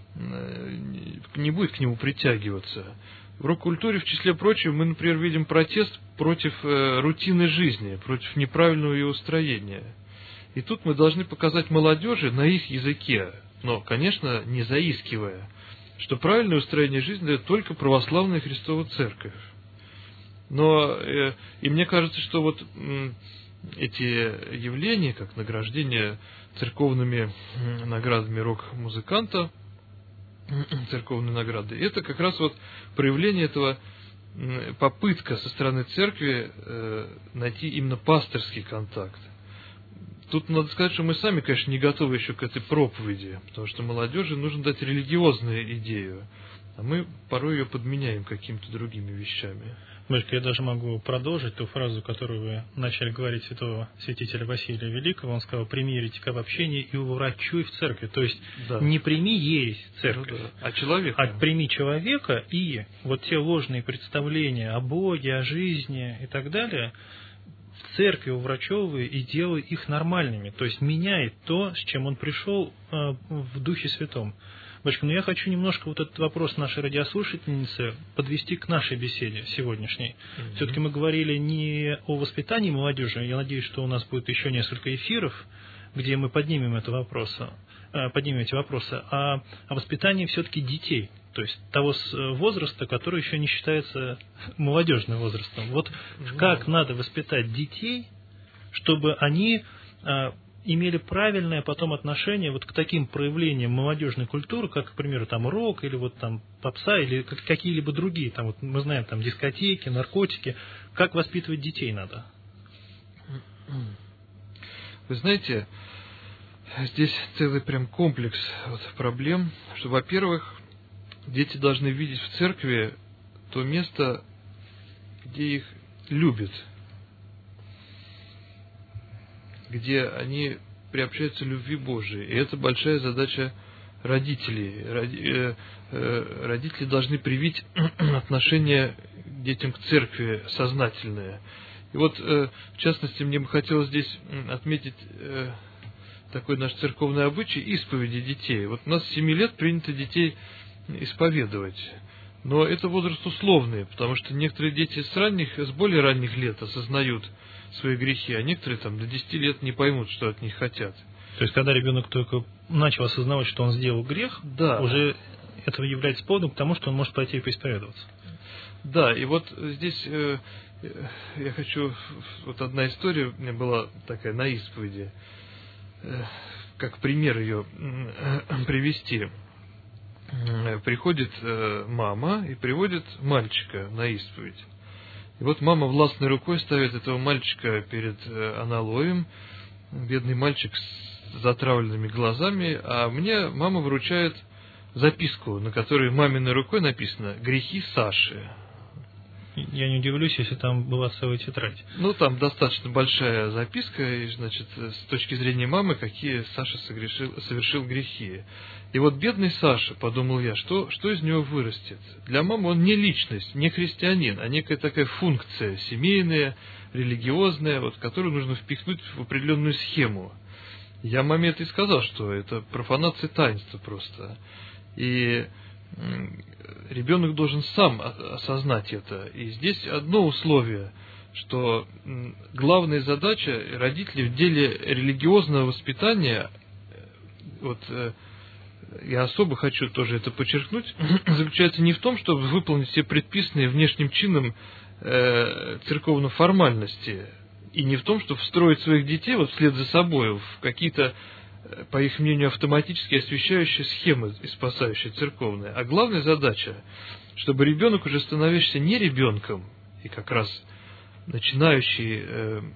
притягиваться. В рок-культуре, в числе прочего, мы, например, видим протест против рутины жизни, против неправильного ее устроения. И тут мы должны показать молодежи на их языке, но, конечно, не заискивая, что правильное устроение жизни это только православная Христова Церковь. Но и мне кажется, что вот эти явления, как награждение церковными наградами рок-музыканта, церковные награды, это как раз вот проявление этого, попытка со стороны церкви найти именно пасторский контакт. Тут надо сказать, что мы сами, конечно, не готовы еще к этой проповеди, потому что молодежи нужно дать религиозную идею, а мы порой ее подменяем какими-то другими вещами. Батюшка, я даже могу продолжить ту фразу, которую вы начали говорить святого святителя Василия Великого. Он сказал: прими еретика в общении и уврачуй в церкви. То есть не прими ересь в церковь, а человека. А прими человека, и вот те ложные представления о Боге, о жизни и так далее в церкви уврачевывай и делай их нормальными. То есть меняй то, с чем он пришел в Духе Святом. Батюшка, я хочу немножко вот этот вопрос нашей радиослушательницы подвести к нашей беседе сегодняшней. Все-таки мы говорили не о воспитании молодежи. Я надеюсь, что у нас будет еще несколько эфиров, где мы поднимем эти вопросы, а о воспитании все-таки детей. то есть того возраста, который еще не считается молодежным возрастом. Вот как надо воспитать детей, чтобы они имели правильное потом отношение вот к таким проявлениям молодежной культуры, как, к примеру, там рок, или вот там попса, или какие-либо другие, там вот мы знаем, там дискотеки, наркотики. Как воспитывать детей надо? Вы знаете, здесь целый прям комплекс проблем, что, во-первых, дети должны видеть в церкви то место, где их любят, где они приобщаются любви Божией. И это большая задача родителей. Родители должны привить отношение к детям к церкви сознательное. И вот, в частности, мне бы хотелось здесь отметить такой наш церковный обычай исповеди детей. Вот у нас с 7 лет принято детей исповедовать. Но это возраст условный, потому что некоторые дети с более ранних лет осознают свои грехи, а некоторые там до 10 лет не поймут, что от них хотят. То есть, когда ребенок только начал осознавать, что он сделал грех, да, уже это является поводом к тому, что он может пойти и поисповедоваться. Да, и вот здесь я хочу... Вот одна история у меня была такая на исповеди, как пример ее привести. Приходит мама и приводит мальчика на исповедь. И вот мама властной рукой ставит этого мальчика перед аналоем. Бедный мальчик с затравленными глазами, а мне мама вручает записку, на которой маминой рукой написано «Грехи Саши». Я не удивлюсь, если там была целая тетрадь. Ну, там достаточно большая записка, и, значит, с точки зрения мамы, какие Саша совершил грехи. И вот бедный Саша, подумал я, что из него вырастет? Для мамы он не личность, не христианин, а некая такая функция семейная, религиозная, вот, которую нужно впихнуть в определенную схему. Я маме это и сказал, что это профанация таинства просто. И ребенок должен сам осознать это. И здесь одно условие, что главная задача родителей в деле религиозного воспитания, вот я особо хочу тоже это подчеркнуть, заключается не в том, чтобы выполнить все предписанные внешним чином церковные формальности, и не в том, чтобы встроить своих детей вот вслед за собой в какие-то, по их мнению, автоматически освещающие схемы и спасающие церковные. А главная задача, чтобы ребенок, уже становящийся не ребенком, и как раз начинающий,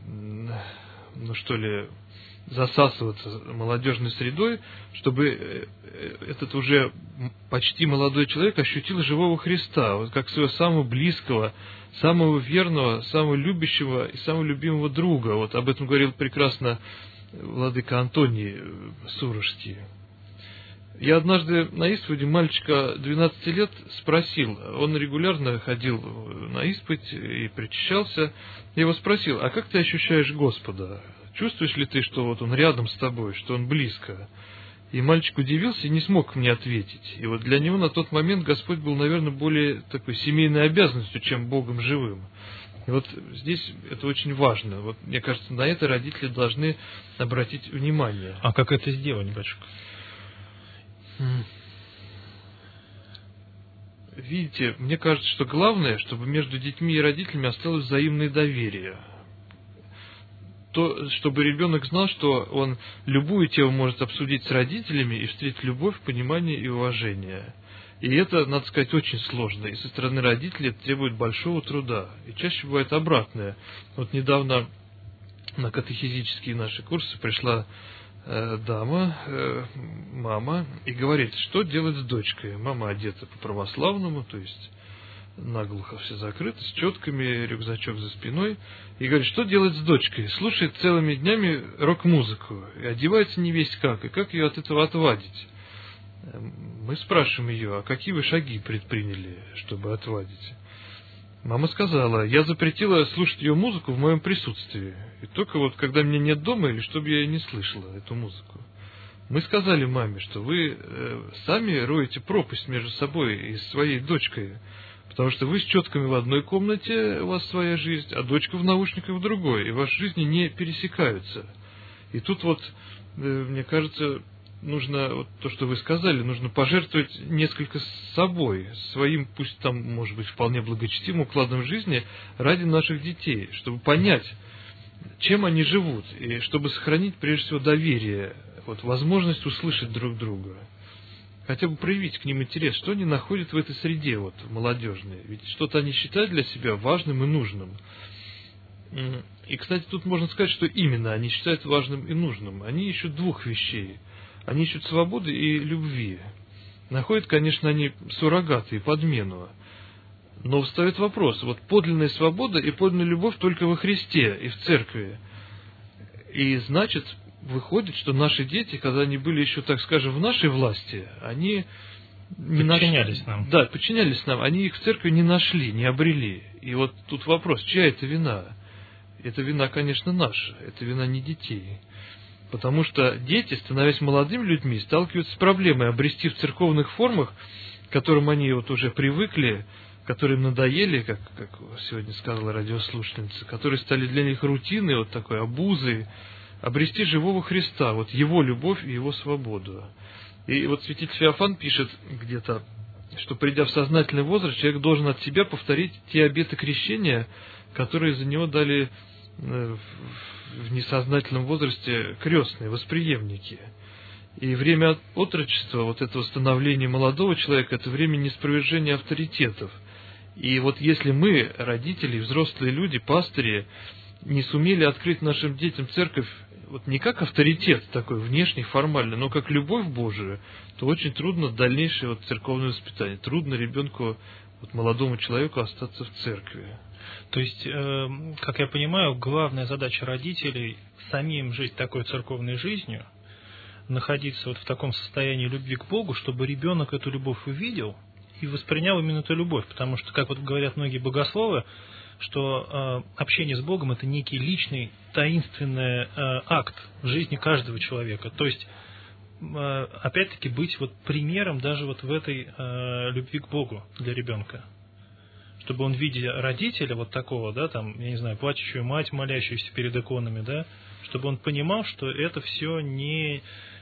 засасываться молодежной средой, чтобы этот уже почти молодой человек ощутил живого Христа, вот как своего самого близкого, самого верного, самого любящего и самого любимого друга. Вот об этом говорил прекрасно владыка Антоний Сурожский. Я однажды на исповеди мальчика 12 лет спросил, он регулярно ходил на исповедь и причащался, я его спросил: а как ты ощущаешь Господа? Чувствуешь ли ты, что вот он рядом с тобой, что он близко? И мальчик удивился и не смог мне ответить. И вот для него на тот момент Господь был, наверное, более такой семейной обязанностью, чем Богом живым. И вот здесь это очень важно. Вот, мне кажется, на это родители должны обратить внимание. А как это сделать, батюшка? Видите, мне кажется, что главное, чтобы между детьми и родителями осталось взаимное доверие. То, чтобы ребенок знал, что он любую тему может обсудить с родителями и встретить любовь, понимание и уважение. И это, надо сказать, очень сложно. И со стороны родителей это требует большого труда. И чаще бывает обратное. Вот недавно на катехизические наши курсы пришла дама, мама, и говорит, что делать с дочкой. Мама одета по-православному, то есть наглухо все закрыто, с четками, рюкзачок за спиной, и говорит, что делать с дочкой? Слушает целыми днями рок-музыку, и одевается не весть как, и как ее от этого отвадить? Мы спрашиваем ее, а какие вы шаги предприняли, чтобы отвадить? Мама сказала, я запретила слушать ее музыку в моем присутствии, и только вот когда меня нет дома, или чтобы я не слышала эту музыку. Мы сказали маме, что вы сами роете пропасть между собой и своей дочкой, потому что вы с четками в одной комнате, у вас своя жизнь, а дочка в наушниках в другой, и ваши жизни не пересекаются. И тут вот, мне кажется, нужно, вот то, что вы сказали, нужно пожертвовать несколько собой, своим, пусть там, может быть, вполне благочестивым укладом жизни ради наших детей, чтобы понять, чем они живут, и чтобы сохранить, прежде всего, доверие, вот, возможность услышать друг друга, хотя бы проявить к ним интерес, что они находят в этой среде вот, молодежной, ведь что-то они считают для себя важным и нужным. И, кстати, тут можно сказать, что именно они считают важным и нужным. Они ищут двух вещей. Они ищут свободы и любви. Находят, конечно, они суррогаты и подмену. Но встает вопрос, вот подлинная свобода и подлинная любовь только во Христе и в Церкви. И значит, выходит, что наши дети, когда они были еще, так скажем, в нашей власти, они не подчинялись нам. Да, подчинялись нам. Они их в Церкви не нашли, не обрели. И вот тут вопрос, чья это вина? Это вина, конечно, наша, это вина не детей. Потому что дети, становясь молодыми людьми, сталкиваются с проблемой обрести в церковных формах, к которым они вот уже привыкли, которые им надоели, как сегодня сказала радиослушательница, которые стали для них рутиной, вот такой обузой, обрести живого Христа, вот Его любовь и Его свободу. И вот святитель Феофан пишет где-то, что придя в сознательный возраст, человек должен от себя повторить те обеты крещения, которые за него дали в несознательном возрасте крестные, восприемники. И время отрочества, вот это становление молодого человека, это время неспровержения авторитетов. И вот если мы, родители, взрослые люди, пастыри, не сумели открыть нашим детям церковь вот не как авторитет такой внешний, формальный, но как любовь Божию, то очень трудно дальнейшее вот церковное воспитание. Трудно ребенку, вот молодому человеку остаться в церкви. То есть, как я понимаю, главная задача родителей самим жить такой церковной жизнью, находиться вот в таком состоянии любви к Богу, чтобы ребенок эту любовь увидел и воспринял именно эту любовь. Потому что, как вот говорят многие богословы, что общение с Богом – это некий личный, таинственный акт в жизни каждого человека. То есть, опять-таки, быть вот примером даже вот в этой любви к Богу для ребенка. Чтобы он, видя родителя вот такого, да, там, я не знаю, плачущую мать, молящуюся перед иконами, да, чтобы он понимал, что это все не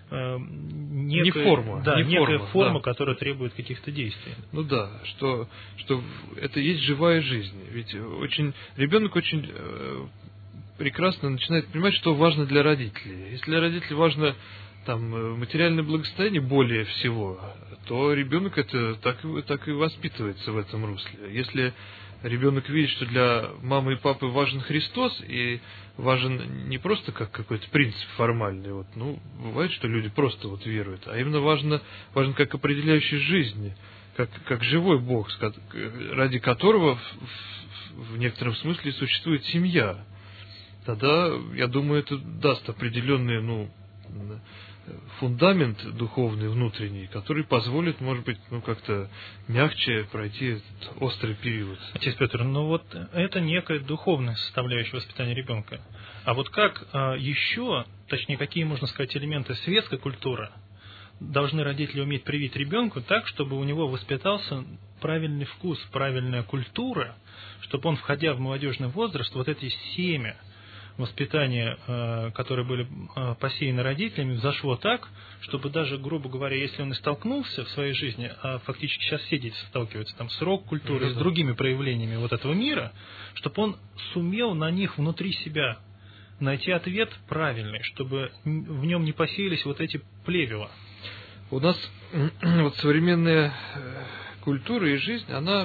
форма, да, некая форма, да, которая требует каких-то действий. Ну да, что это есть живая жизнь. Ведь ребенок очень прекрасно начинает понимать, что важно для родителей. Если для родителей важно там материальное благосостояние более всего, то ребенок это так и воспитывается в этом русле. Если ребенок видит, что для мамы и папы важен Христос, и важен не просто как какой-то принцип формальный, вот, бывает, что люди просто вот веруют, а именно важен как определяющий жизнь, как живой Бог, ради которого в некотором смысле существует семья. Тогда, я думаю, это даст определенный, фундамент духовный, внутренний, который позволит, может быть, как-то мягче пройти этот острый период. Отец Петр, вот это некая духовная составляющая воспитания ребенка. А вот как еще, точнее, какие, можно сказать, элементы светской культуры должны родители уметь привить ребенку так, чтобы у него воспитался правильный вкус, правильная культура, чтобы он, входя в молодежный возраст, вот эти семя воспитания, которые были посеяны родителями, взошло так, чтобы даже, грубо говоря, если он и столкнулся в своей жизни, а фактически сейчас все дети сталкиваются там, с рок-культурой, с другими проявлениями вот этого мира, чтобы он сумел на них внутри себя найти ответ правильный, чтобы в нем не посеялись вот эти плевела. У нас вот современная культура и жизнь, она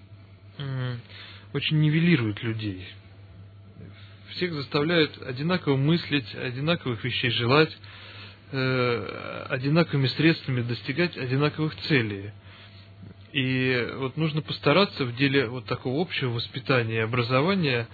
очень нивелирует людей. Всех заставляют одинаково мыслить, одинаковых вещей желать, одинаковыми средствами достигать одинаковых целей. И вот нужно постараться в деле вот такого общего воспитания и образования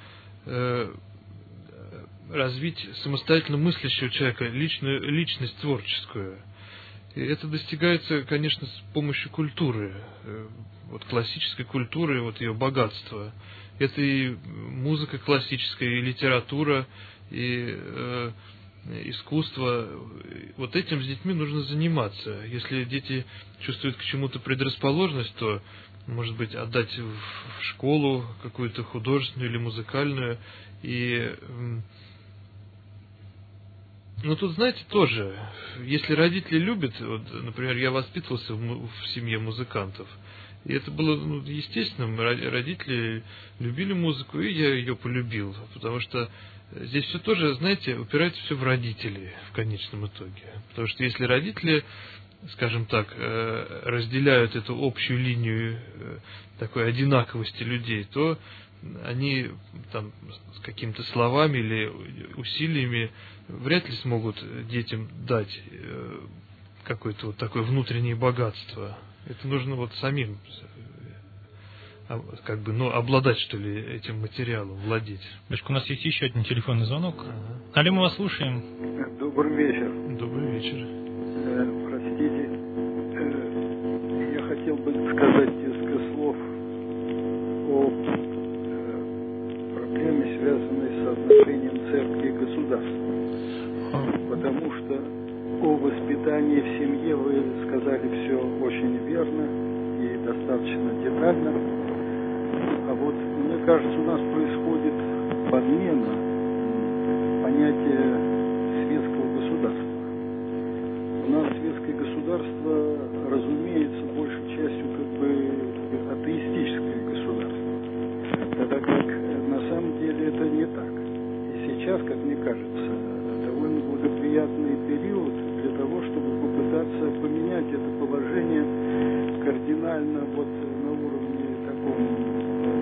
развить самостоятельно мыслящего человека, личность творческую. И это достигается, конечно, с помощью культуры, вот классической культуры, вот ее богатства. Это и музыка классическая, и литература, и искусство. Вот этим с детьми нужно заниматься. Если дети чувствуют к чему-то предрасположенность, то, может быть, отдать в школу какую-то художественную или музыкальную, и Ну, тут, знаете, тоже, если родители любят, вот, например, я воспитывался в семье музыкантов, и это было естественным, родители любили музыку, и я ее полюбил, потому что здесь все тоже, знаете, упирается все в родителей в конечном итоге. Потому что если родители, скажем так, разделяют эту общую линию такой одинаковости людей, то они там с какими-то словами или усилиями вряд ли смогут детям дать какое-то вот такое внутреннее богатство. Это нужно вот самим как бы, обладать, что ли, этим материалом, владеть. Бачка, у нас есть еще один телефонный звонок. Алло, мы вас слушаем. Добрый вечер. Добрый вечер. Простите, я хотел бы сказать несколько слов о проблеме, связанной с отношением церкви и государства. Потому что о воспитании в семье вы сказали все очень верно и достаточно детально. А вот, мне кажется, у нас происходит подмена понятия светского государства. У нас светское государство, разумеется, большей частью как бы атеистическое государство. Тогда как на самом деле это не так. И сейчас, как мне кажется, довольно благоприятный период для того, чтобы попытаться поменять это положение кардинально вот на уровне таком.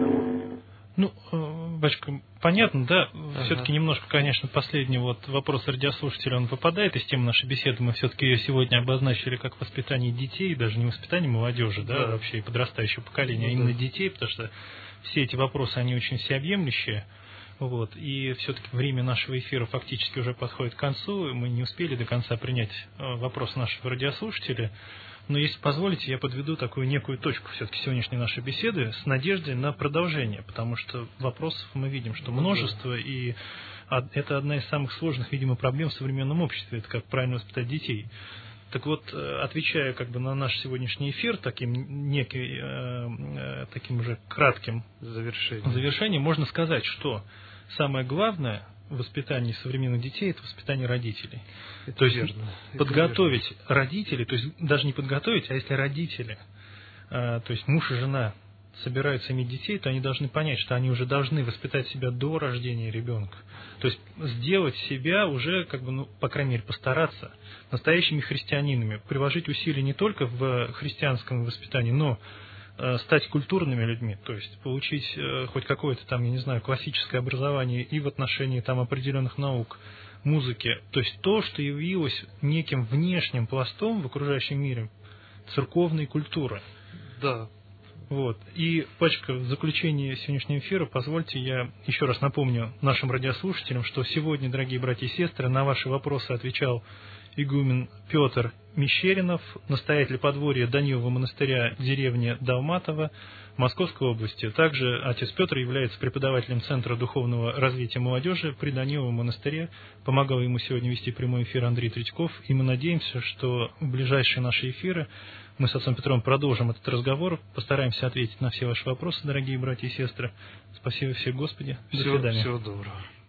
Бачка, понятно, да? Все-таки немножко, конечно, последний вот вопрос радиослушателя, он выпадает из темы нашей беседы. Мы все-таки ее сегодня обозначили как воспитание детей, даже не воспитание молодежи, да, вообще и подрастающего поколения, а именно детей, потому что все эти вопросы, они очень всеобъемлющие. Вот, и все-таки время нашего эфира фактически уже подходит к концу. Мы не успели до конца принять вопрос нашего радиослушателя. Но если позволите, я подведу такую некую точку все-таки сегодняшней нашей беседы с надеждой на продолжение, потому что вопросов мы видим, что множество, и это одна из самых сложных, видимо, проблем в современном обществе, это как правильно воспитать детей. Так вот, отвечая как бы на наш сегодняшний эфир таким уже кратким завершением, можно сказать, что самое главное в воспитании современных детей – это воспитание родителей. То есть подготовить родителей, то есть даже не подготовить, а если родители, то есть муж и жена собираются иметь детей, то они должны понять, что они уже должны воспитать себя до рождения ребенка. То есть сделать себя уже, как бы, по крайней мере, постараться настоящими христианинами, приложить усилия не только в христианском воспитании, но стать культурными людьми, то есть получить хоть какое-то там, я не знаю, классическое образование и в отношении там определенных наук, музыки, то есть то, что явилось неким внешним пластом в окружающем мире церковной культуры. Да. Вот. И, Пачка, в заключение сегодняшнего эфира позвольте я еще раз напомню нашим радиослушателям, что сегодня, дорогие братья и сестры, на ваши вопросы отвечал игумен Петр Мещеринов, настоятель подворья Данилова монастыря деревни Далматово Московской области. Также отец Петр является преподавателем Центра духовного развития молодежи при Даниловом монастыре. Помогал ему сегодня вести прямой эфир Андрей Третьяков. И мы надеемся, что в ближайшие наши эфиры мы с отцом Петром продолжим этот разговор. Постараемся ответить на все ваши вопросы, дорогие братья и сестры. Спасибо всем, Господи. До свидания. Всего доброго.